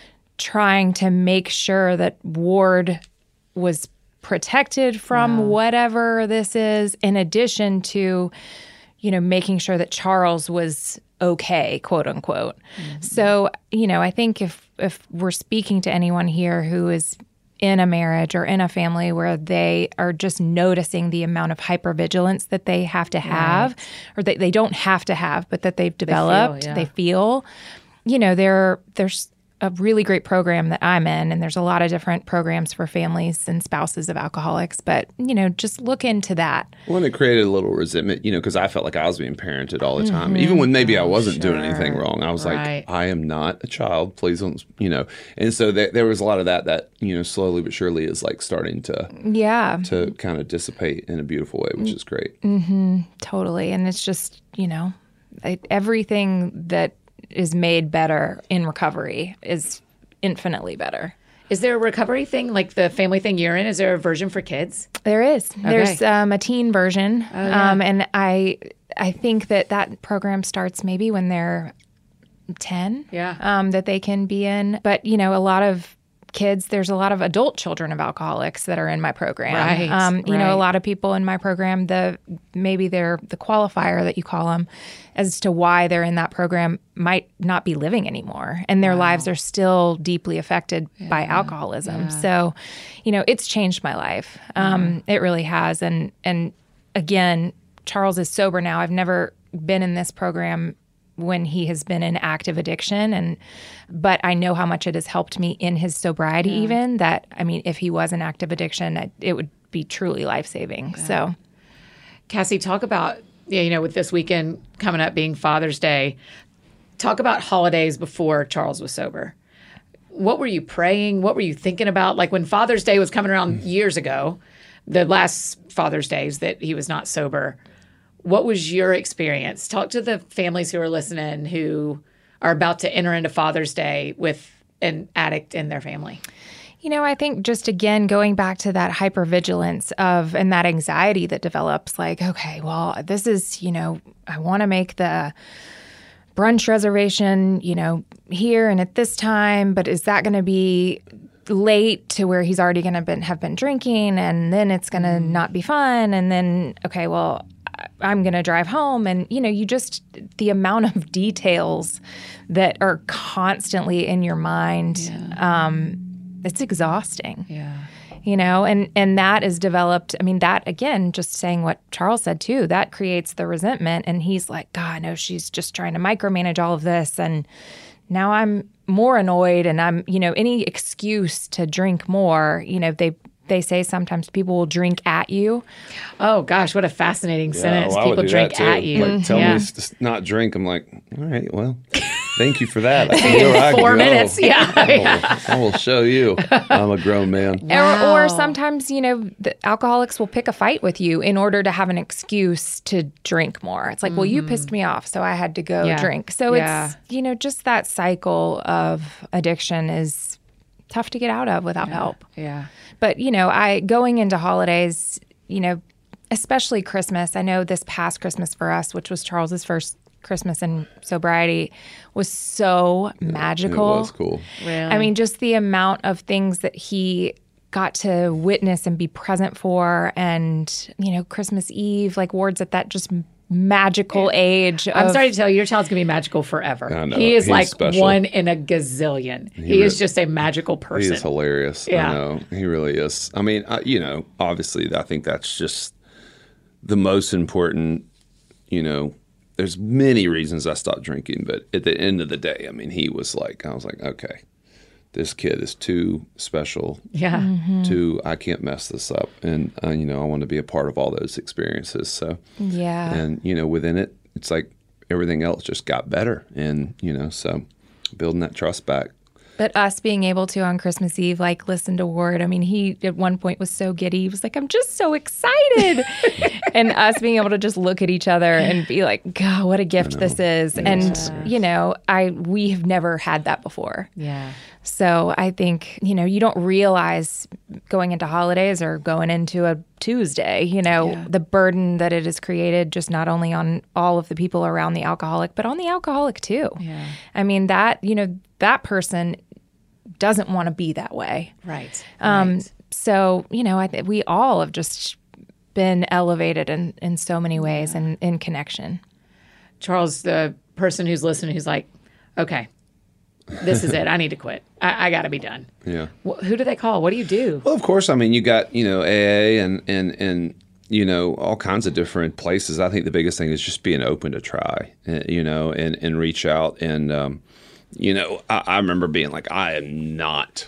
trying to make sure that Ward was protected from whatever this is, in addition to, you know, making sure that Charles was okay, quote unquote. So, you know, I think if if we're speaking to anyone here who is in a marriage or in a family where they are just noticing the amount of hypervigilance that they have to have, or that they don't have to have, but that they've developed, yeah. they feel, you know, there there's a really great program that I'm in, and there's a lot of different programs for families and spouses of alcoholics, but, you know, just look into that. Well, and it created a little resentment, you know, because I felt like I was being parented all the time, even when maybe I wasn't doing anything wrong. I was Right. like, I am not a child. Please don't, you know. And so there, there was a lot of that that, you know, slowly but surely is like starting to Yeah, to kind of dissipate in a beautiful way, which is great. totally. And it's just, you know, I, everything that is made better in recovery is infinitely better. Is there a recovery thing, like the family thing you're in? Is there a version for kids? There is. There's um, a teen version, um, and I I think that that program starts maybe when they're ten. Yeah. Um, that they can be in, but you know, a lot of kids. There's a lot of adult children of alcoholics that are in my program. Right, Um, you know, right. a lot of people in my program. The maybe they're the qualifier that you call them, as to why they're in that program, might not be living anymore, and their lives are still deeply affected by alcoholism. So, you know, it's changed my life. Um, It really has. And and again, Charles is sober now. I've never been in this program when he has been in active addiction, and but I know how much it has helped me in his sobriety. Even that, I mean, if he was in active addiction, it, it would be truly life saving. So. Cassie, talk about, yeah, you know, with this weekend coming up being Father's Day, talk about holidays before Charles was sober. What were you praying? What were you thinking about? Like when Father's Day was coming around years ago, the last Father's Days that he was not sober, what was your experience? Talk to the families who are listening who are about to enter into Father's Day with an addict in their family. You know, I think just again, going back to that hypervigilance of and that anxiety that develops, like, okay, well, this is, you know, I want to make the brunch reservation, you know, here and at this time, but is that going to be late to where he's already going to been, have been drinking, and then it's going to not be fun? And then, okay, well, I'm going to drive home. And, you know, you just, the amount of details that are constantly in your mind, yeah. um, it's exhausting. Yeah. You know, and, and that is developed. I mean, that, again, just saying what Charles said, too, that creates the resentment. And he's like, God, no, she's just trying to micromanage all of this. And now I'm more annoyed. And I'm, you know, any excuse to drink more, you know, they they say sometimes people will drink at you. Oh, gosh, what a fascinating Yeah, sentence. well, I would people do drink that too. at you. Like, tell yeah. me to not drink. I'm like, all right, well, thank you for that. I see where I Four go. minutes, yeah. I will, I will show you. I'm a grown man. Wow. Or, or sometimes, you know, the alcoholics will pick a fight with you in order to have an excuse to drink more. It's like, mm-hmm. well, you pissed me off, so I had to go yeah. drink. So yeah. it's, you know, just that cycle of addiction is tough to get out of without yeah. help. Yeah. But, you know, I going into holidays, you know, especially Christmas, I know this past Christmas for us, which was Charles's first Christmas in sobriety, was so magical. It was cool. Really? I mean, just the amount of things that he got to witness and be present for. And, you know, Christmas Eve, like Ward's at that just magical age. Of, I'm sorry to tell you, your child's going to be magical forever. I know. He is He's like special. one in a gazillion. He, He is re- just a magical person. He is hilarious. Yeah. I know. He really is. I mean, I, you know, obviously, I think that's just the most important, you know, there's many reasons I stopped drinking, but at the end of the day, I mean, he was like, I was like, okay, this kid is too special. Yeah. Mm-hmm. Too, I can't mess this up. And, uh, you know, I want to be a part of all those experiences. So, Yeah. and, you know, within it, it's like everything else just got better. And, you know, so building that trust back. But us being able to on Christmas Eve, like, listen to Ward. I mean, he at one point was so giddy. He was like, I'm just so excited. And us being able to just look at each other and be like, God, what a gift this is. Yes. And, you know, I we have never had that before. Yeah. So I think, you know, you don't realize going into holidays or going into a Tuesday, you know, Yeah. the burden that it has created just not only on all of the people around the alcoholic, but on the alcoholic too. Yeah. I mean, that, you know, that person doesn't want to be that way. Right. Um, right. So, you know, I th- we all have just been elevated in, in so many ways and in connection. Charles, the person who's listening, who's like, okay, this is it. I need to quit. I, I got to be done. Yeah. Wh- who do they call? What do you do? Well, of course, I mean, you got, you know, A A and, and, and, you know, all kinds of different places. I think the biggest thing is just being open to try, uh, you know, and, and reach out. And, um, you know, I, I remember being like, I am not,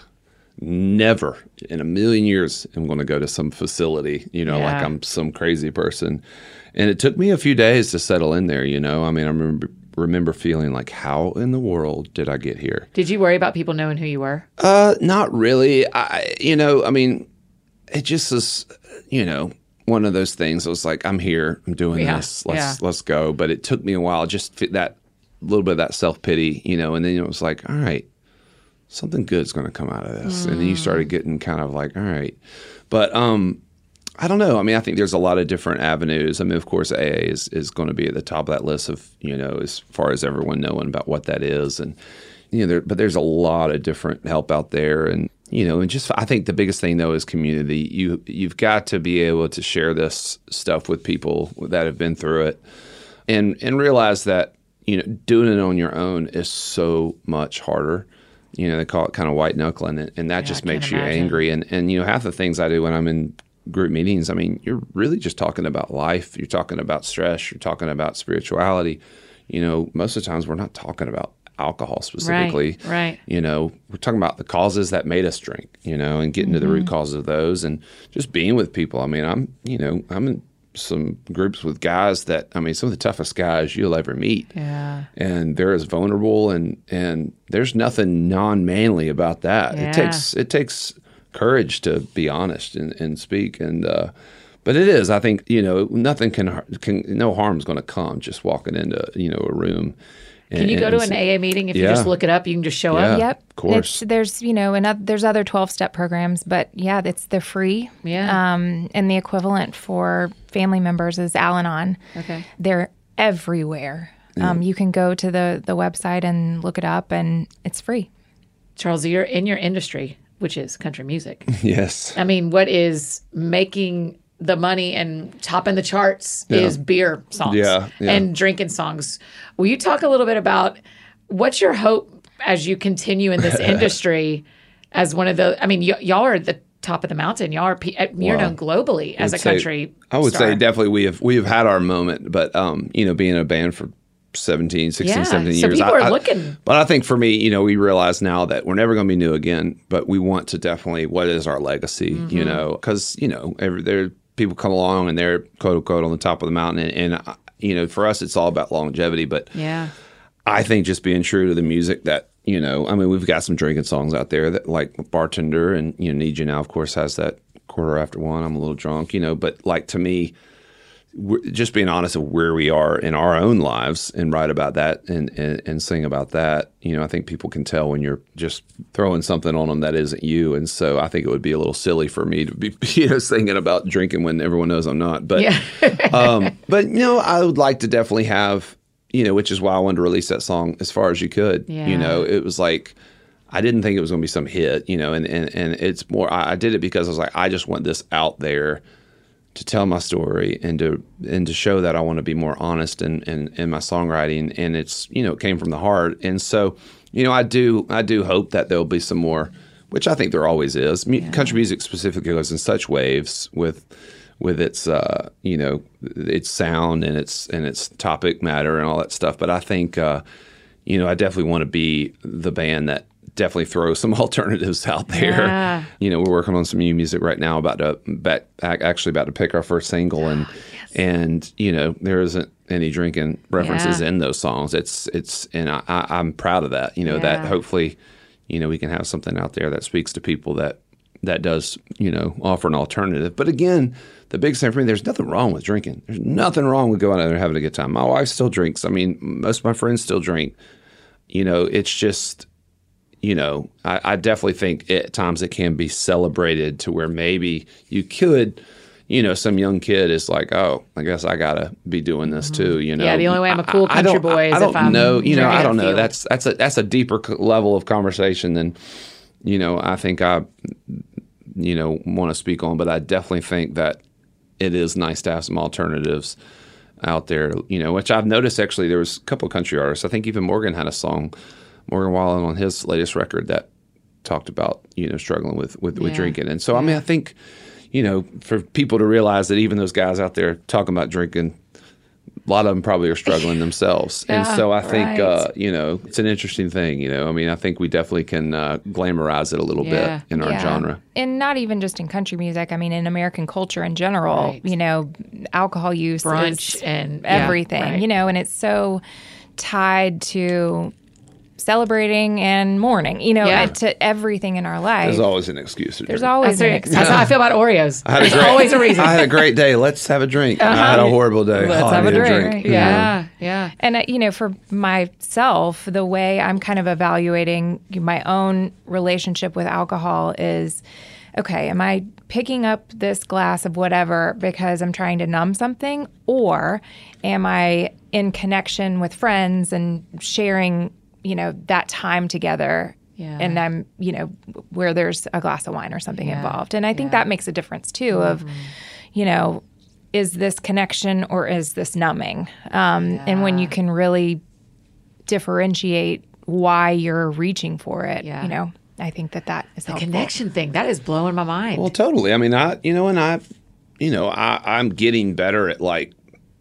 never in a million years am going to go to some facility, you know, Yeah. like I'm some crazy person. And it took me a few days to settle in there, you know. I mean, I remember remember feeling like, how in the world did I get here? Did you worry about people knowing who you were? Uh, not really. I, you know, I mean, it just was, you know, one of those things. I was like, I'm here, I'm doing Yeah, this. Let's yeah. let's go. But it took me a while, just fit that little bit of that self pity, you know. And then it was like, all right, something good's going to come out of this. Mm. And then you started getting kind of like, all right, but um, I don't know. I mean, I think there's a lot of different avenues. I mean, of course, A A is is going to be at the top of that list of, you know, as far as everyone knowing about what that is, and you know, there, but there's a lot of different help out there, and you know, and just I think the biggest thing though is community. You you've got to be able to share this stuff with people that have been through it, and and realize that, you know, doing it on your own is so much harder. You know, they call it kind of white knuckling, and, and that Yeah, just I can't makes you imagine. angry. And and you know, half the things I do when I'm in group meetings, I mean, you're really just talking about life. You're talking about stress. You're talking about spirituality. You know, most of the times we're not talking about alcohol specifically. Right, right. You know, we're talking about the causes that made us drink, you know, and getting to the root causes of those and just being with people. I mean, I'm, you know, I'm in some groups with guys that, I mean, some of the toughest guys you'll ever meet. Yeah. And they're as vulnerable, and, and there's nothing non-manly about that. Yeah. It takes, it takes courage to be honest and, and speak. And, uh, but it is, I think, you know, nothing can, can no harm's going to come just walking into, you know, a room. Can you go to an A A meeting? If you Yeah. just look it up, you can just show Yeah. up? Yep. of course. It's, there's, you know, and oth- there's other twelve-step programs, but yeah, it's they're free. Yeah. Um, and the equivalent for family members is Al-Anon. Okay. They're everywhere. Um, you can go to the, the website and look it up, and it's free. Charles, you're in your industry, which is country music. Yes. I mean, what is making the money and topping the charts Yeah. is beer songs Yeah, yeah. and drinking songs. Will you talk a little bit about what's your hope as you continue in this industry as one of the, I mean, y- y'all are at the top of the mountain. Y'all are, pe- you're Well, known globally as a I'd say- country I would star. say definitely we have we have had our moment, but um, you know, being in a band for seventeen, sixteen, Yeah, seventeen so years. people I- are I- looking. But I think for me, you know, we realize now that we're never going to be new again, but we want to definitely, what is our legacy, Mm-hmm. you know, because, you know, every, there people come along and they're quote unquote on the top of the mountain. And, and uh, you know, for us, it's all about longevity. But Yeah. I think just being true to the music that, you know, I mean, we've got some drinking songs out there that like Bartender and, you know, Need You Now, of course, has that quarter after one, I'm a little drunk, you know, but like to me, we're just being honest of where we are in our own lives and write about that and, and, and sing about that. You know, I think people can tell when you're just throwing something on them that isn't you. And so I think it would be a little silly for me to be, you know, singing about drinking when everyone knows I'm not. But, Yeah. um, but you know, I would like to definitely have, you know, which is why I wanted to release that song as far as you could. Yeah. You know, it was like, I didn't think it was going to be some hit, you know, and, and, and it's more, I, I did it because I was like, I just want this out there to tell my story and to and to show that I want to be more honest in, in, in my songwriting. And it's, you know, it came from the heart. And so, you know, I do I do hope that there'll be some more, which I think there always is. Mu- Country music specifically goes in such waves with with its uh, you know, its sound and its and its topic matter and all that stuff. But I think uh, you know, I definitely want to be the band that definitely throw some alternatives out there. Yeah. You know, we're working on some new music right now, about to back, actually about to pick our first single, and and you know, there isn't any drinking references Yeah. in those songs. It's it's and I, I, I'm proud of that. You know, Yeah. that hopefully, you know, we can have something out there that speaks to people that that does, you know, offer an alternative. But again, the big thing for me, there's nothing wrong with drinking. There's nothing wrong with going out there and having a good time. My wife still drinks. I mean, most of my friends still drink. You know, it's just, you know, I, I definitely think at times it can be celebrated to where maybe you could, you know, some young kid is like, oh, I guess I gotta be doing this too. You know, Yeah, the only way I'm a cool I- I country don't- boy is I, I don't if I'm know. You know, drinking I at don't a know. field. That's that's a that's a deeper c- level of conversation than, you know, I think I, you know, want to speak on. But I definitely think that it is nice to have some alternatives out there. You know, which I've noticed actually. There was a couple of country artists. I think even Morgan had a song, Morgan Wallen on his latest record that talked about, you know, struggling with with, with Yeah. drinking. And so I mean, I think, you know, for people to realize that even those guys out there talking about drinking, a lot of them probably are struggling themselves. And Yeah, so I think, right. uh, you know, it's an interesting thing. You know, I mean, I think we definitely can uh, glamorize it a little Yeah. bit in our Yeah. genre. And not even just in country music. I mean, in American culture in general, Right. you know, alcohol use Brunch is and- yeah, everything, right. you know, and it's so tied to celebrating and mourning, you know, Yeah. to everything in our life. There's always an excuse to There's drink. always That's, an right. excuse. That's how I feel about Oreos. I had a There's great, always a reason. I had a great day. Let's have a drink. I had a horrible day. Let's Oh, I have a need drink. you know? yeah, yeah. And, uh, you know, for myself, the way I'm kind of evaluating my own relationship with alcohol is, okay, am I picking up this glass of whatever because I'm trying to numb something? Or am I in connection with friends and sharing, you know, that time together? Yeah. And I'm, you know, where there's a glass of wine or something Yeah. involved. And I think Yeah. that makes a difference too of, you know, is this connection or is this numbing? Um, And when you can really differentiate why you're reaching for it, Yeah. you know, I think that that is The helpful. connection thing, that is blowing my mind. Well, totally. I mean, I, you know, and I, you know, I, I'm getting better at like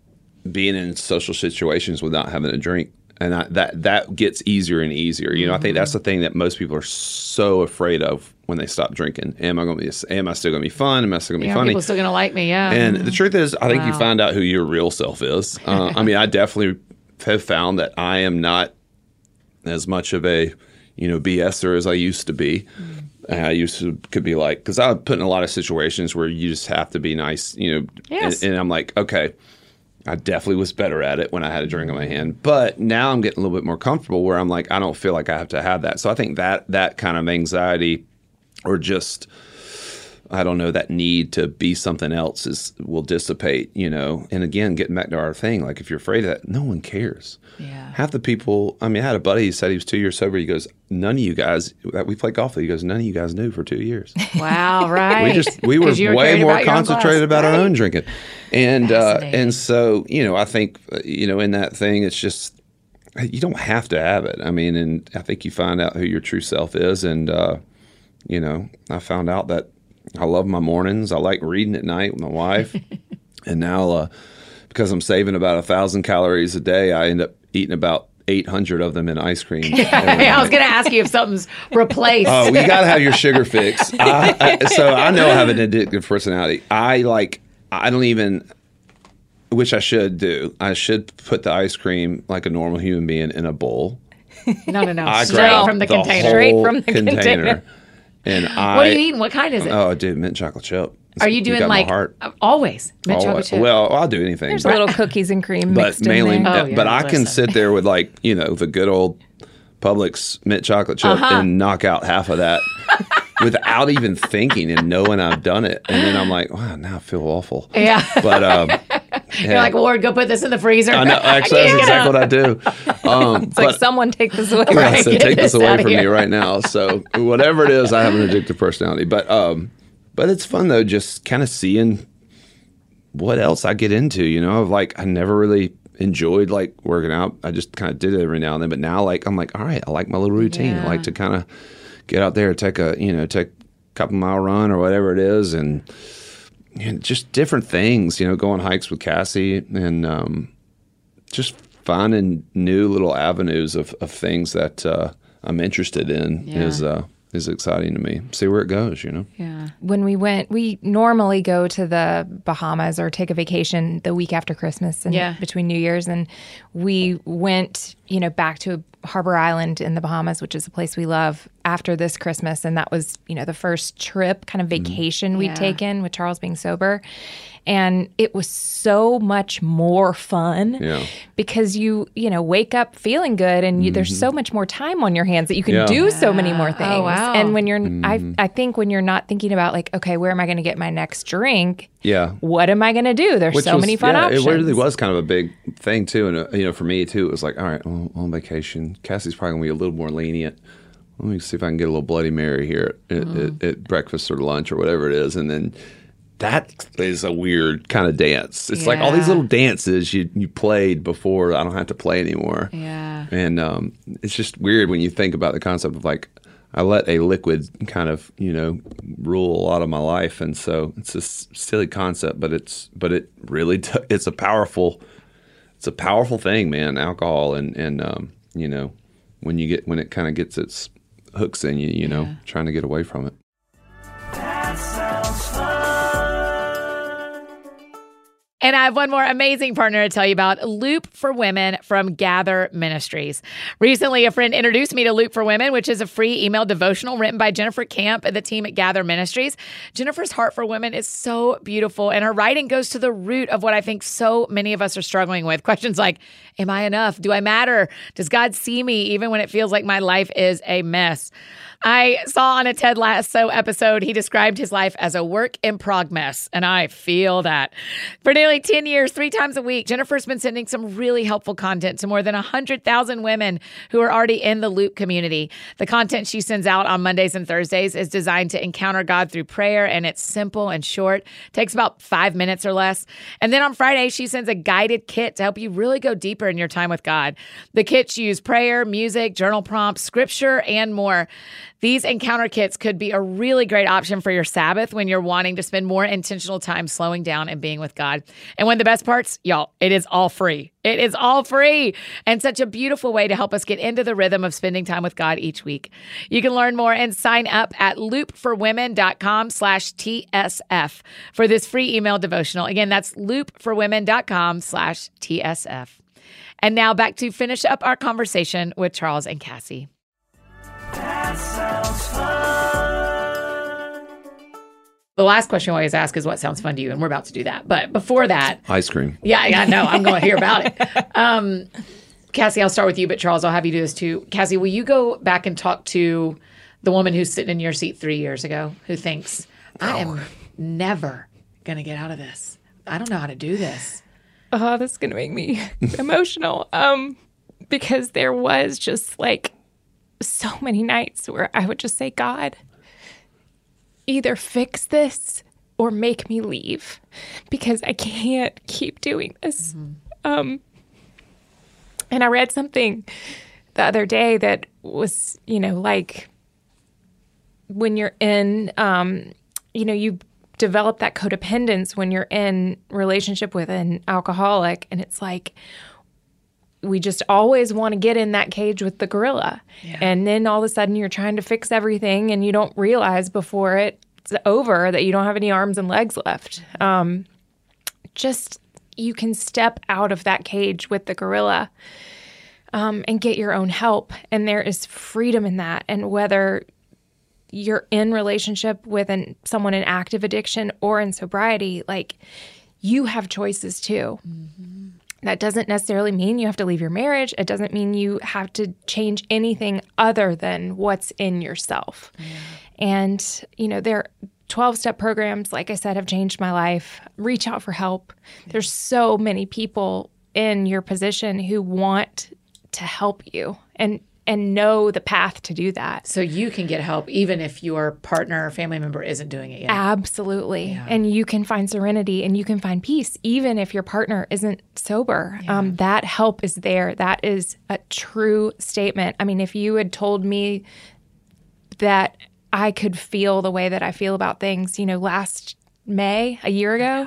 being in social situations without having a drink. And I, that that gets easier and easier. You know, I think that's the thing that most people are so afraid of when they stop drinking. Am I going to be? Am I still going to be fun? Am I still going to be yeah, funny? people still gonna like me. Yeah. And the truth is, I think you Wow. find out who your real self is. Uh, I mean, I definitely have found that I am not as much of a, you know, BSer as I used to be. And I used to could be like, because I was put in a lot of situations where you just have to be nice, you know. Yes. And, and I'm like, okay, I definitely was better at it when I had a drink in my hand. But now I'm getting a little bit more comfortable where I'm like, I don't feel like I have to have that. So I think that that kind of anxiety or just I don't know, that need to be something else is will dissipate, you know. And again, getting back to our thing, like if you're afraid of that, no one cares. Yeah. Half the people, I mean, I had a buddy who said he was two years sober. He goes, none of you guys that we play golf with, he goes, none of you guys knew for two years. Wow, right. We just we were 'Cause you were way caring more about your own concentrated class. about our Right. own drinking, and uh, Fascinating. and so you know, I think uh, you know, in that thing, it's just you don't have to have it. I mean, and I think you find out who your true self is, and uh, you know, I found out that I love my mornings. I like reading at night with my wife, and now uh, because I'm saving about a thousand calories a day, I end up eating about eight hundred of them in ice cream. I was going to ask you if something's replaced. Oh, you got to have your sugar fix. I, I, so I know I have an addictive personality. I like, I don't even, which I should do. I should put the ice cream like a normal human being in a bowl. no, no, no. I Straight grab from the, the container. Straight whole from the container. container. And I, What are you eating? What kind is it? Oh, dude, mint chocolate chip. Are you doing got my like heart. uh, always mint Oh, chocolate chip? Well, I'll do anything. There's but- little cookies and cream but mixed mainly, in there. Oh, yeah, but I can listen. sit there with like you know the good old Publix mint chocolate chip Uh-huh. and knock out half of that without even thinking and knowing I've done it, and then I'm like, wow, now I feel awful. Yeah. But um, You're like, Ward, go put this in the freezer. I know actually that's exactly what I do. Um, It's like someone take this away. I said, Get take this this away outta from me here. right now. So whatever it is, I have an addictive personality. But um, but it's fun though, just kind of seeing what else I get into. You know, like I never really enjoyed like working out. I just kind of did it every now and then. But now, like I'm like, all right, I like my little routine. I like to kind of get out there, take a you know, take a couple mile run or whatever it is, and, and just different things. You know, go on hikes with Cassie and um, just finding new little avenues of, of things that uh, I'm interested in Yeah. is uh, is exciting to me. See where it goes, you know. Yeah. When we went, we normally go to the Bahamas or take a vacation the week after Christmas and Yeah. between New Year's. And we went, you know, back to Harbor Island in the Bahamas, which is a place we love, after this Christmas. And that was, you know, the first trip, kind of vacation we'd Yeah. taken with Charles being sober. And it was so much more fun Yeah. because you, you know, wake up feeling good and you, there's so much more time on your hands that you can Yeah. do so many more Oh, things. wow. And when you're, I, I think when you're not thinking about like, okay, where am I going to get my next drink? Yeah. What am I going to do? There's Which so was- many fun yeah, options. It really was kind of a big thing too, and uh, you know, for me too, it was like, all right, well, on vacation, Cassie's probably gonna be a little more lenient. Let me see if I can get a little Bloody Mary here at, Mm. at, at breakfast or lunch or whatever it is, and then that is a weird kind of dance. It's like all these Yeah. little dances you you played before I don't have to play anymore. Yeah. And um, it's just weird when you think about the concept of like, I let a liquid kind of, you know, rule a lot of my life. And so it's a s- silly concept, but it's, but it really, t- it's a powerful, it's a powerful thing, man, alcohol. And, and, um, you know, when you get, when it kind of gets its hooks in you, you know, Yeah. trying to get away from it. That sounds fun. And I have one more amazing partner to tell you about, Loop for Women from Gather Ministries. Recently, a friend introduced me to Loop for Women, which is a free email devotional written by Jennifer Camp and the team at Gather Ministries. Jennifer's heart for women is so beautiful, and her writing goes to the root of what I think so many of us are struggling with. Questions like, am I enough? Do I matter? Does God see me even when it feels like my life is a mess? I saw on a Ted Lasso episode, he described his life as a work in progress, and I feel that. For nearly ten years, three times a week, Jennifer's been sending some really helpful content to more than one hundred thousand women who are already in the Loop community. The content she sends out on Mondays and Thursdays is designed to encounter God through prayer, and it's simple and short, takes about five minutes or less. And then on Friday, she sends a guided kit to help you really go deeper in your time with God. The kits use prayer, music, journal prompts, scripture, and more. These encounter kits could be a really great option for your Sabbath when you're wanting to spend more intentional time slowing down and being with God. And one of the best parts, y'all, it is all free. It is all free and such a beautiful way to help us get into the rhythm of spending time with God each week. You can learn more and sign up at loopforwomen.com slash TSF for this free email devotional. Again, that's loopforwomen.com slash TSF. And now back to finish up our conversation with Charles and Cassie. That sounds fun. The last question I always ask is what sounds fun to you, and we're about to do that. But before that, Ice cream. yeah, yeah, no, I'm going to hear about it. Um, Cassie, I'll start with you, but Charles, I'll have you do this too. Cassie, will you go back and talk to the woman who's sitting in your seat three years ago who thinks, I am never going to get out of this. I don't know how to do this. Oh, this is going to make me emotional. Um, because there was just like so many nights where I would just say, God, either fix this or make me leave because I can't keep doing this. Mm-hmm. Um, and I read something the other day that was, you know, like when you're in, um, you know, you develop that codependence when you're in relationship with an alcoholic, and it's like we just always want to get in that cage with the gorilla. Yeah. And then all of a sudden you're trying to fix everything and you don't realize before it's over that you don't have any arms and legs left. Um, just you can step out of that cage with the gorilla um, and get your own help. And there is freedom in that. And whether you're in relationship with an, someone in active addiction or in sobriety, like you have choices too. Mm-hmm. That doesn't necessarily mean you have to leave your marriage. It doesn't mean you have to change anything other than what's in yourself. Yeah. And, you know, there twelve-step programs, like I said, have changed my life. Reach out for help. Yeah. There's so many people in your position who want to help you and and know the path to do that. So you can get help even if your partner or family member isn't doing it yet. Absolutely. Yeah. And you can find serenity and you can find peace even if your partner isn't sober. Yeah. Um, that help is there. That is a true statement. I mean, if you had told me that I could feel the way that I feel about things, you know, last May, a year ago,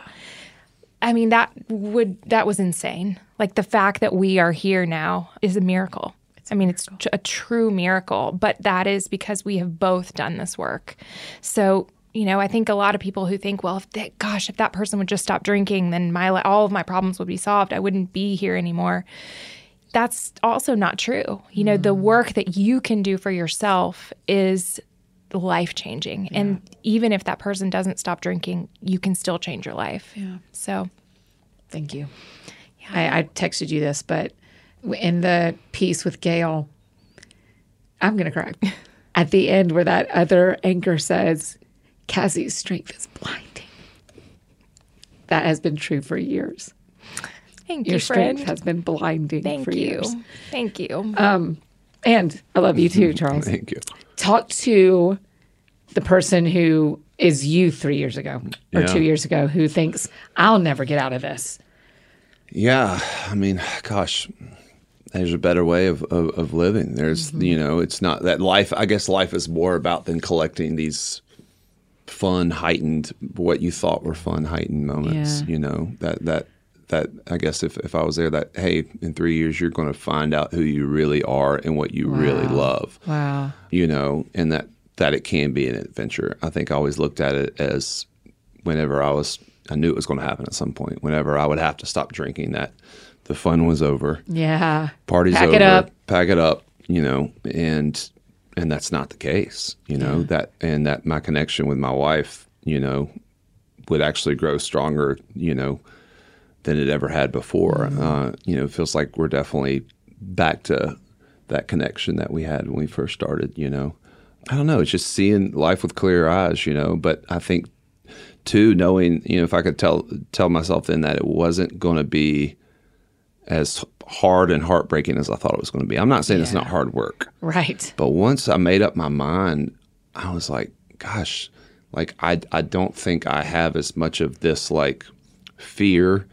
I mean, that would that was insane. Like the fact that we are here now is a miracle. I mean, it's a true miracle, but that is because we have both done this work. So, you know, I think a lot of people who think, well, if they, gosh, if that person would just stop drinking, then my all of my problems would be solved. I wouldn't be here anymore. That's also not true. You know, mm. the work that you can do for yourself is life-changing. Yeah. And even if that person doesn't stop drinking, you can still change your life. Yeah. So, thank you. Yeah. I, I texted you this, but in the piece with Gail, I'm going to cry. At the end where that other anchor says, Cassie's strength is blinding. That has been true for years. Thank Your you, friend. strength has been blinding Thank for you. years. Thank you. Um, and I love you too, Charles. Thank you. Talk to the person who is you three years ago or Yeah. two years ago who thinks, I'll never get out of this. Yeah, I mean, gosh, there's a better way of, of, of living. There's, mm-hmm. you know, it's not that life, I guess life is more about than collecting these fun, heightened, what you thought were fun, heightened moments, Yeah. you know, that, that, that, I guess if, if I was there, that, hey, in three years, you're going to find out who you really are and what you Wow. really love, Wow. you know, and that, that it can be an adventure. I think I always looked at it as whenever I was, I knew it was going to happen at some point, whenever I would have to stop drinking, that the fun was over. Yeah. Party's Pack over. it up. Pack it up, you know, and and that's not the case, you know, Yeah. that and that my connection with my wife, you know, would actually grow stronger, you know, than it ever had before. Mm-hmm. Uh, you know, it feels like we're definitely back to that connection that we had when we first started, you know. I don't know, it's just seeing life with clear eyes, you know, but I think too, knowing, you know, if I could tell tell myself then that it wasn't going to be as hard and heartbreaking as I thought it was going to be. I'm not saying Yeah. it's not hard work. Right. But once I made up my mind, I was like, gosh, like I, I don't think I have as much of this like fear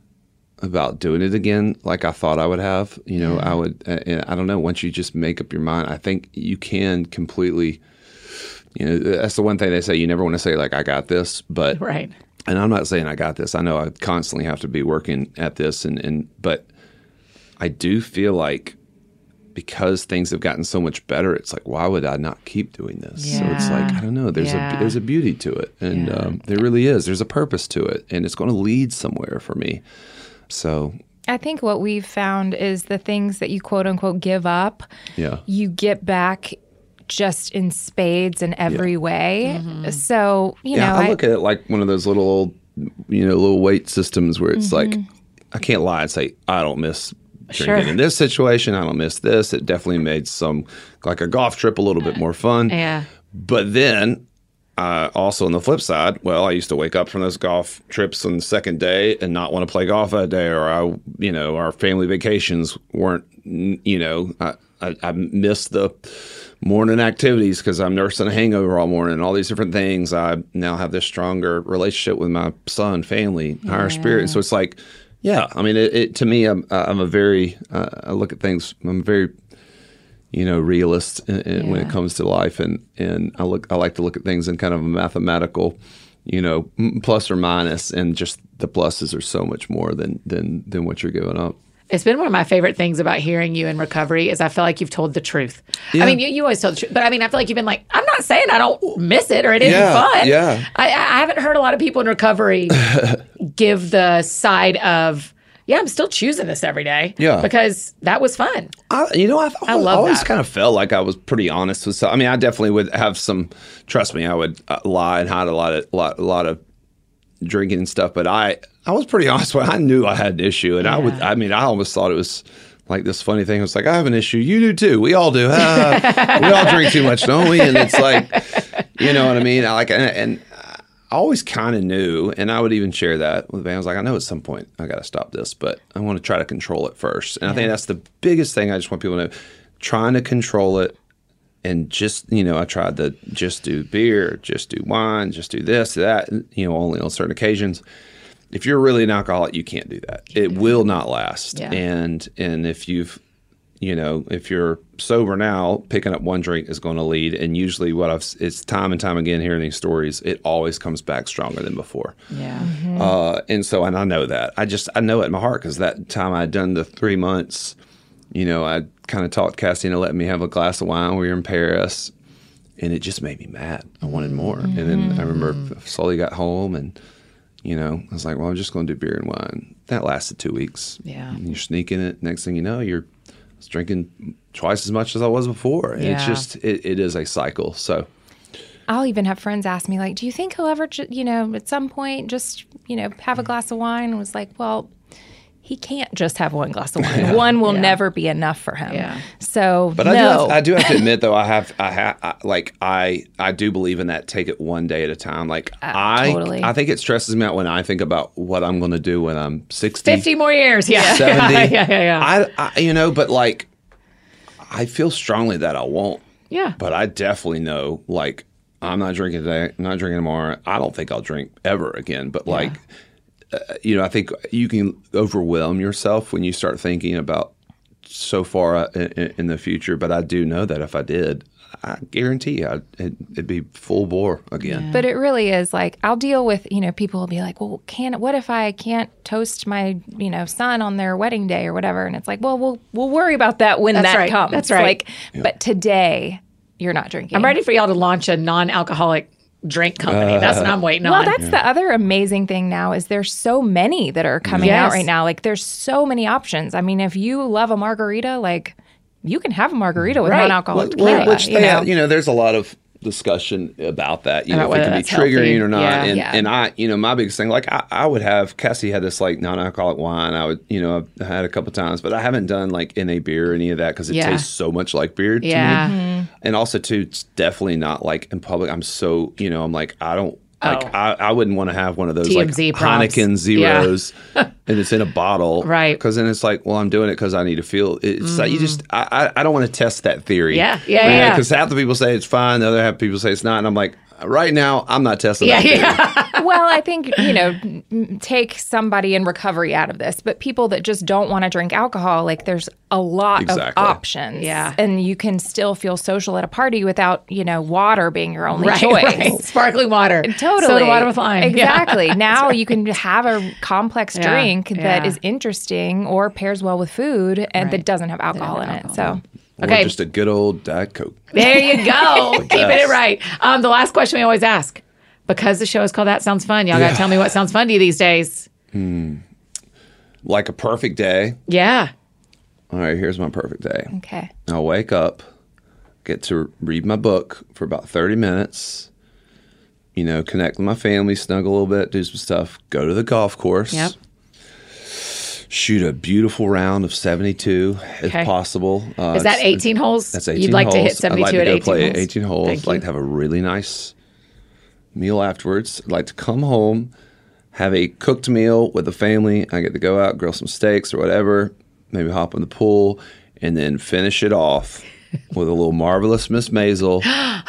about doing it again like I thought I would have. You know, Yeah. I would, and I don't know, once you just make up your mind, I think you can completely, you know, that's the one thing they say, you never want to say like, I got this, but Right. and I'm not saying I got this. I know I constantly have to be working at this, and, and but I do feel like because things have gotten so much better, it's like, why would I not keep doing this? So it's like, I don't know. There's Yeah. a there's a beauty to it, and Yeah. um, there really is. There's a purpose to it, and it's going to lead somewhere for me. So I think what we've found is the things that you quote unquote give up, yeah, you get back just in spades in every way. So, you yeah. know, I I, look at it like one of those little old, you know, little weight systems where it's like, I can't lie and say I don't miss drinking Sure. in this situation. I don't miss this. It definitely made some like a golf trip a little bit more fun. Yeah. But then uh, also on the flip side, well, I used to wake up from those golf trips on the second day and not want to play golf that day, or I, you know, our family vacations weren't, you know, I, I, I missed the morning activities because I'm nursing a hangover all morning and all these different things. I now have this stronger relationship with my son, family, yeah. higher spirit. So it's like, yeah, I mean, it, it to me, I'm, I'm a very, uh, I look at things, I'm very, you know, realist in, in, yeah. when it comes to life. And, and I look, I like to look at things in kind of a mathematical, you know, plus or minus, and just the pluses are so much more than, than, than what you're giving up. It's been one of my favorite things about hearing you in recovery is I feel like you've told the truth. Yeah. I mean, you, you always tell the truth, but I mean, I feel like you've been like, I'm not saying I don't miss it or it isn't yeah, fun. Yeah. I, I haven't heard a lot of people in recovery give the side of, yeah, I'm still choosing this every day. Yeah. Because that was fun. I, you know, I've I always, love always that. kind of felt like I was pretty honest with some. I mean, I definitely would have some, trust me, I would uh, lie and hide a lot of, lot, a lot of drinking and stuff, but I, I was pretty honest with I knew I had an issue, and yeah. I would, I mean, I almost thought it was like this funny thing. It was like, I have an issue. You do too. We all do. Ah, we all drink too much, don't we? And it's like, you know what I mean? I like, and, and I always kind of knew, and I would even share that with the band. I was like, I know at some point I got to stop this, but I want to try to control it first. And yeah. I think that's the biggest thing. I just want people to know, trying to control it. And just, you know, I tried to just do beer, just do wine, just do this, that, you know, only on certain occasions. If you're really an alcoholic, you can't do that. It will not last. Yeah. And and if you've, you know, if you're sober now, picking up one drink is going to lead. And usually what I've, it's time and time again hearing these stories, it always comes back stronger than before. Yeah. Mm-hmm. Uh, and so, and I know that. I just, I know it in my heart because that time I'd done the three months, you know, I kind of talked Cassie into letting me have a glass of wine. We were in Paris, and it just made me mad. I wanted more. Mm-hmm. And then I remember I slowly got home, and, you know, I was like, well, I'm just going to do beer and wine. That lasted two weeks. Yeah. And you're sneaking it. Next thing you know, you're drinking twice as much as I was before. And yeah. it's just, it, it is a cycle. So I'll even have friends ask me, like, do you think he'll ever, ju- you know, at some point just, you know, have a glass of wine? And was like, well, he can't just have one glass of wine. Yeah. One will Yeah. never be enough for him. Yeah. So, But no. I do, have, I do have to admit, though, I have, I have, I, like, I, I do believe in that. Take it one day at a time. Like, Uh, I, totally. I think it stresses me out when I think about what I'm going to do when I'm sixty, fifty more years. Yeah. seventy. yeah, yeah, yeah. I, I, you know, but like, I feel strongly that I won't. Yeah. But I definitely know, like, I'm not drinking today. I'm not drinking tomorrow. I don't think I'll drink ever again. But like. Uh, you know, I think you can overwhelm yourself when you start thinking about so far in, in the future. But I do know that if I did, I guarantee I'd, it'd, it'd be full bore again. But it really is like, I'll deal with, you know, people will be like, well, can what if I can't toast my, you know, son on their wedding day or whatever? And it's like, well, we'll we'll worry about that when That's that right. comes. That's right. Like, but today you're not drinking. I'm ready for y'all to launch a non-alcoholic drink company. Uh, That's what I'm waiting Well, on. that's the other amazing thing now is there's so many that are coming Yes. out right now. Like there's so many options. I mean, if you love a margarita, like you can have a margarita with Right. non-alcoholic Well, tequila. which you they, know? you know, there's a lot of discussion about that. You About know, if whether it can be that's healthy. triggering or not. Yeah. And Yeah. and I, you know, my biggest thing, like I, I would have Cassie had this like non-alcoholic wine. I would, you know, I've had a couple times, but I haven't done like N A beer or any of that because it Yeah. tastes so much like beer to Yeah. me. And also too, it's definitely not like in public. I'm so, you know, I'm like I don't. Like Oh. I, I wouldn't want to have one of those T M like Z prompts. Heineken zeros, and it's in a bottle, Right. Because then it's like, well, I'm doing it because I need to feel. It's like you just, I, I, I don't want to test that theory, Yeah. Yeah, yeah. Because half the people say it's fine, the other half people say it's not, and I'm like, right now, I'm not testing. Yeah, that theory. well, yeah. I think, you know, m- take somebody in recovery out of this, but people that just don't want to drink alcohol, like there's a lot Exactly. of options. Yeah. And you can still feel social at a party without, you know, water being your only Right, choice. right. Sparkling water. Totally. Soda water with lime. Exactly. Yeah. Now you can have a complex Yeah, drink that yeah. is interesting or pairs well with food and Right. that doesn't have alcohol have in alcohol. it. So Or Okay. just a good old Diet Coke. There you go. Keeping it best. right. Um, the last question we always ask, because the show is called That Sounds Fun, y'all got to Yeah. tell me what sounds fun to you these days. Like a perfect day. Yeah. All right, here's my perfect day. okay. I'll wake up, get to read my book for about thirty minutes, you know, connect with my family, snuggle a little bit, do some stuff, go to the golf course. Yep. Shoot a beautiful round of seventy-two Okay. if possible. Uh, Is that it's- eighteen holes? That's eighteen You'd like holes. to hit I'd like seventy-two to at go eighteen play holes? eighteen holes. Thank I'd like you. to have a really nice meal afterwards. I'd like to come home, have a cooked meal with the family. I get to go out, grill some steaks or whatever, maybe hop in the pool, and then finish it off with a little Marvelous Miss Maisel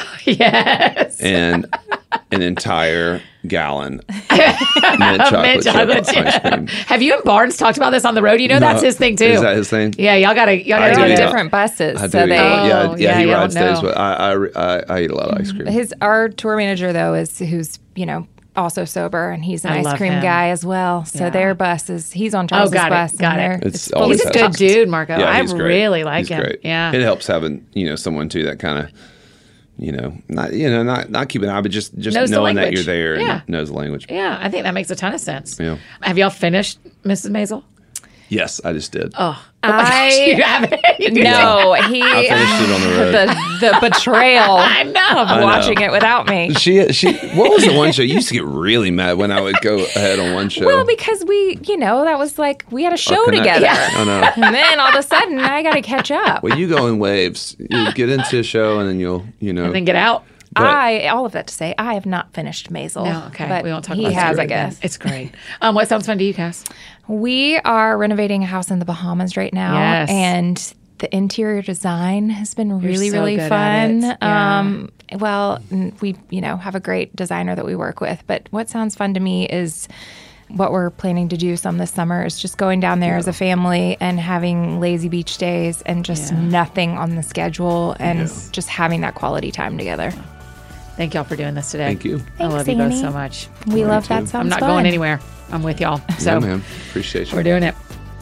Yes. and an entire gallon of mint chocolate, Mint chip chocolate ice chip. cream. Have you and Barnes talked about this on the road? You know that's No, his thing too. Is that his thing? Yeah, y'all gotta y'all I gotta They're do on do, that. yeah. different buses, I do, so they. yeah, yeah, Oh, yeah, yeah, He y'all rides those, know. but I, I, I, I eat a lot of ice cream. His our tour manager though is who's you know also sober and he's an I ice love cream him. guy as well. So Yeah. their bus is he's on Oh, Charles's got bus. it, got and it. they're- It's fully always He's a has- good dude, Marco. Yeah, I he's great. really like he's him. Great. Yeah. It helps having, you know, someone too that kind of, you know, not you know, not not keeping an eye, but just just Knows the knowing that language. you're there Yeah. and knows the language. Yeah, I think that makes a ton of sense. Yeah. Have y'all finished Missus Maisel? Yes, I just did. Oh, I- you haven't. You did. No, he I finished it on the road. the the betrayal I know. of know. watching it without me. She she what was the one show? You used to get really mad when I would go ahead on one show. Well, because we, you know, that was like we had a show connect- together. Yeah. I know. And then all of a sudden, I got to catch up. Well, you go in waves. You get into a show and then you'll, you know. And then get out. but- I all of that to say, I have not finished Maisel. No, okay. But we won't talk he about has, that. I guess. It's great. Um, what sounds fun to you, Cass? We are renovating a house in the Bahamas right now, Yes. and the interior design has been really, so really good at fun. it. Yeah. Um, well, n- we you know have a great designer that we work with, but what sounds fun to me is what we're planning to do some this summer is just going down there as a family and having lazy beach days and just Yeah. nothing on the schedule and Yeah. just having that quality time together. Thank y'all for doing this today. Thank you. I Thanks, love you both Annie. so much. We love too. that. Sounds I'm not fun. going anywhere. I'm with y'all. So yeah, man. Appreciate you. we're doing it.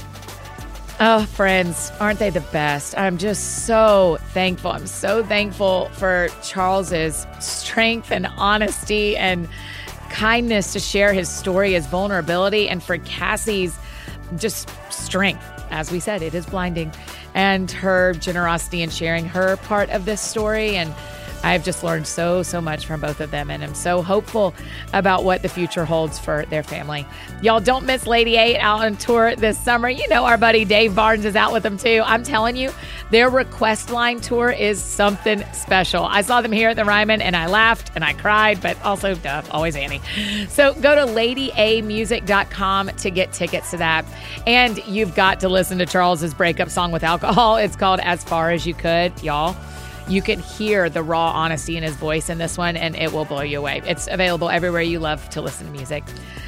Oh, friends, aren't they the best? I'm just so thankful. I'm so thankful for Charles's strength and honesty and kindness to share his story, his vulnerability, and for Cassie's just strength. As we said, it is blinding, and her generosity in sharing her part of this story. And I've just learned so, so much from both of them, and I'm so hopeful about what the future holds for their family. Y'all don't miss Lady Eight out on tour this summer. You know our buddy Dave Barnes is out with them too. I'm telling you, their Request Line tour is something special. I saw them here at the Ryman, and I laughed and I cried, but also, duh, always Annie. So go to lady a music dot com to get tickets to that. And you've got to listen to Charles's breakup song with alcohol. It's called As Far As You Could, y'all. You can hear the raw honesty in his voice in this one, and it will blow you away. It's available everywhere you love to listen to music.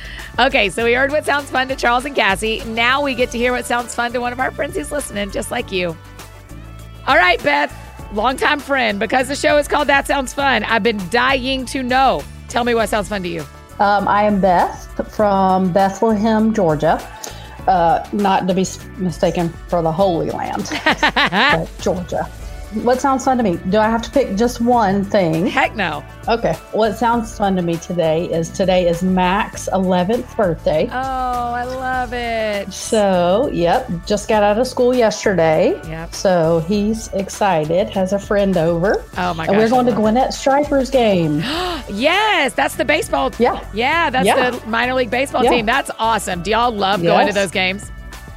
Okay, so we heard what sounds fun to Charles and Cassie. Now we get to hear what sounds fun to one of our friends who's listening, just like you. All right, Beth, longtime friend, because the show is called That Sounds Fun, I've been dying to know. Tell me what sounds fun to you. Um, I am Beth from Bethlehem, Georgia. Uh, not to be s- mistaken for the Holy Land, but Georgia. What sounds fun to me? Do I have to pick just one thing? Heck no. Okay. What sounds fun to me today is today is Mac's eleventh birthday. Oh, I love it. So, yep, just got out of school yesterday. Yep. So he's excited, has a friend over. Oh, my And gosh, we're going I to love Gwinnett Stripers game. Yes, that's the baseball. Yeah. Yeah, that's Yeah. the minor league baseball Yeah. team. That's awesome. Do y'all love going to Yes. those games?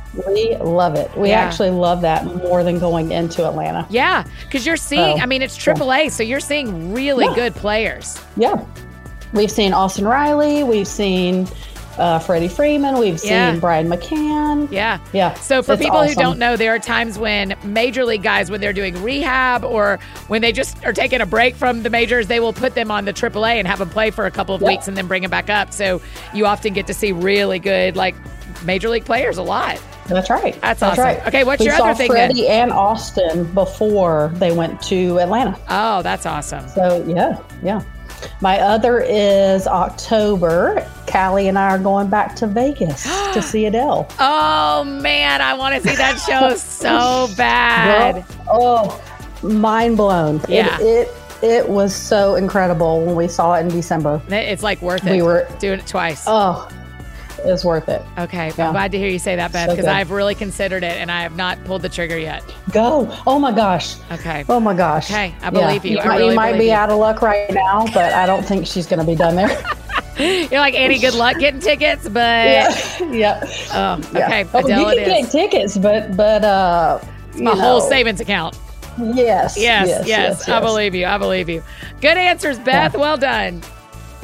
We love it. We Yeah. actually love that more than going into Atlanta. Yeah, because you're seeing, Oh, I mean, it's triple A, so you're seeing really Yeah. good players. Yeah. We've seen Austin Riley. We've seen uh, Freddie Freeman. We've seen Yeah. Brian McCann. Yeah. Yeah. So for It's people who awesome. don't know, there are times when major league guys, when they're doing rehab or when they just are taking a break from the majors, they will put them on the triple A and have them play for a couple of Yep. weeks and then bring them back up. So you often get to see really good, like, major league players a lot. That's right. That's That's awesome. right. Okay, what's we your saw other thing then? Freddie and Austin before they went to Atlanta. Oh, that's awesome. So yeah, yeah. My other is October. Callie and I are going back to Vegas to see Adele. Oh, man, I want to see that show so bad. Girl, oh, mind blown. Yeah. It, it it was so incredible when we saw it in December. It's like worth it. We were- doing it twice. Oh, it was worth it. Okay, Yeah. I'm glad to hear you say that, Beth, So because good. I've really considered it and I have not pulled the trigger yet. Go. Oh my gosh. Okay. Oh my gosh. Okay, I believe you. You I might, really you might believe be you. out of luck right now, but I don't think she's going to be done there. You're like, Annie, good luck getting tickets, but yeah. Yeah. oh, Yeah. okay, Oh, Adele you it can is. get tickets, but but uh, you My know, whole savings account. Yes. Yes, yes, I believe you. I believe you. Good answers, Beth. Yeah. Well done.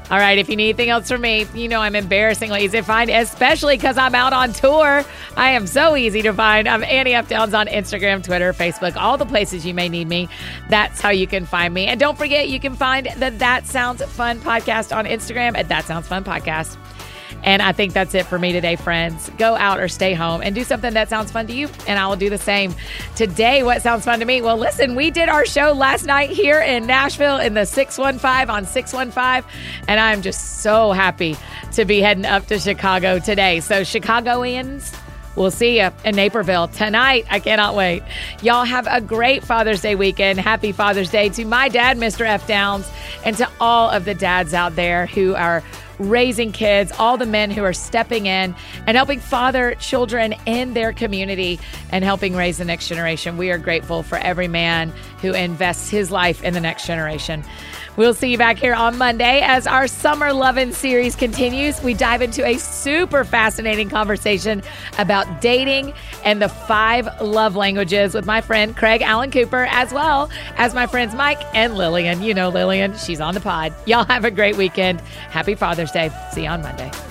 All right, if you need anything else from me, you know I'm embarrassingly easy to find, especially because I'm out on tour. I am so easy to find. I'm Annie F. Downs on Instagram, Twitter, Facebook, all the places you may need me. That's how you can find me. And don't forget, you can find the That Sounds Fun podcast on Instagram at That Sounds Fun Podcast. And I think that's it for me today, friends. Go out or stay home and do something that sounds fun to you, and I will do the same. Today, what sounds fun to me? Well, listen, we did our show last night here in Nashville in the six one five on six one five, and I'm just so happy to be heading up to Chicago today. So Chicagoans, we'll see you in Naperville tonight. I cannot wait. Y'all have a great Father's Day weekend. Happy Father's Day to my dad, Mister F. Downs, and to all of the dads out there who are raising kids, all the men who are stepping in and helping father children in their community and helping raise the next generation. We are grateful for every man who invests his life in the next generation. We'll see you back here on Monday as our Summer Lovin' series continues. We dive into a super fascinating conversation about dating and the five love languages with my friend Craig Allen Cooper, as well as my friends Mike and Lillian. You know Lillian, she's on the pod. Y'all have a great weekend. Happy Father's Day. See you on Monday.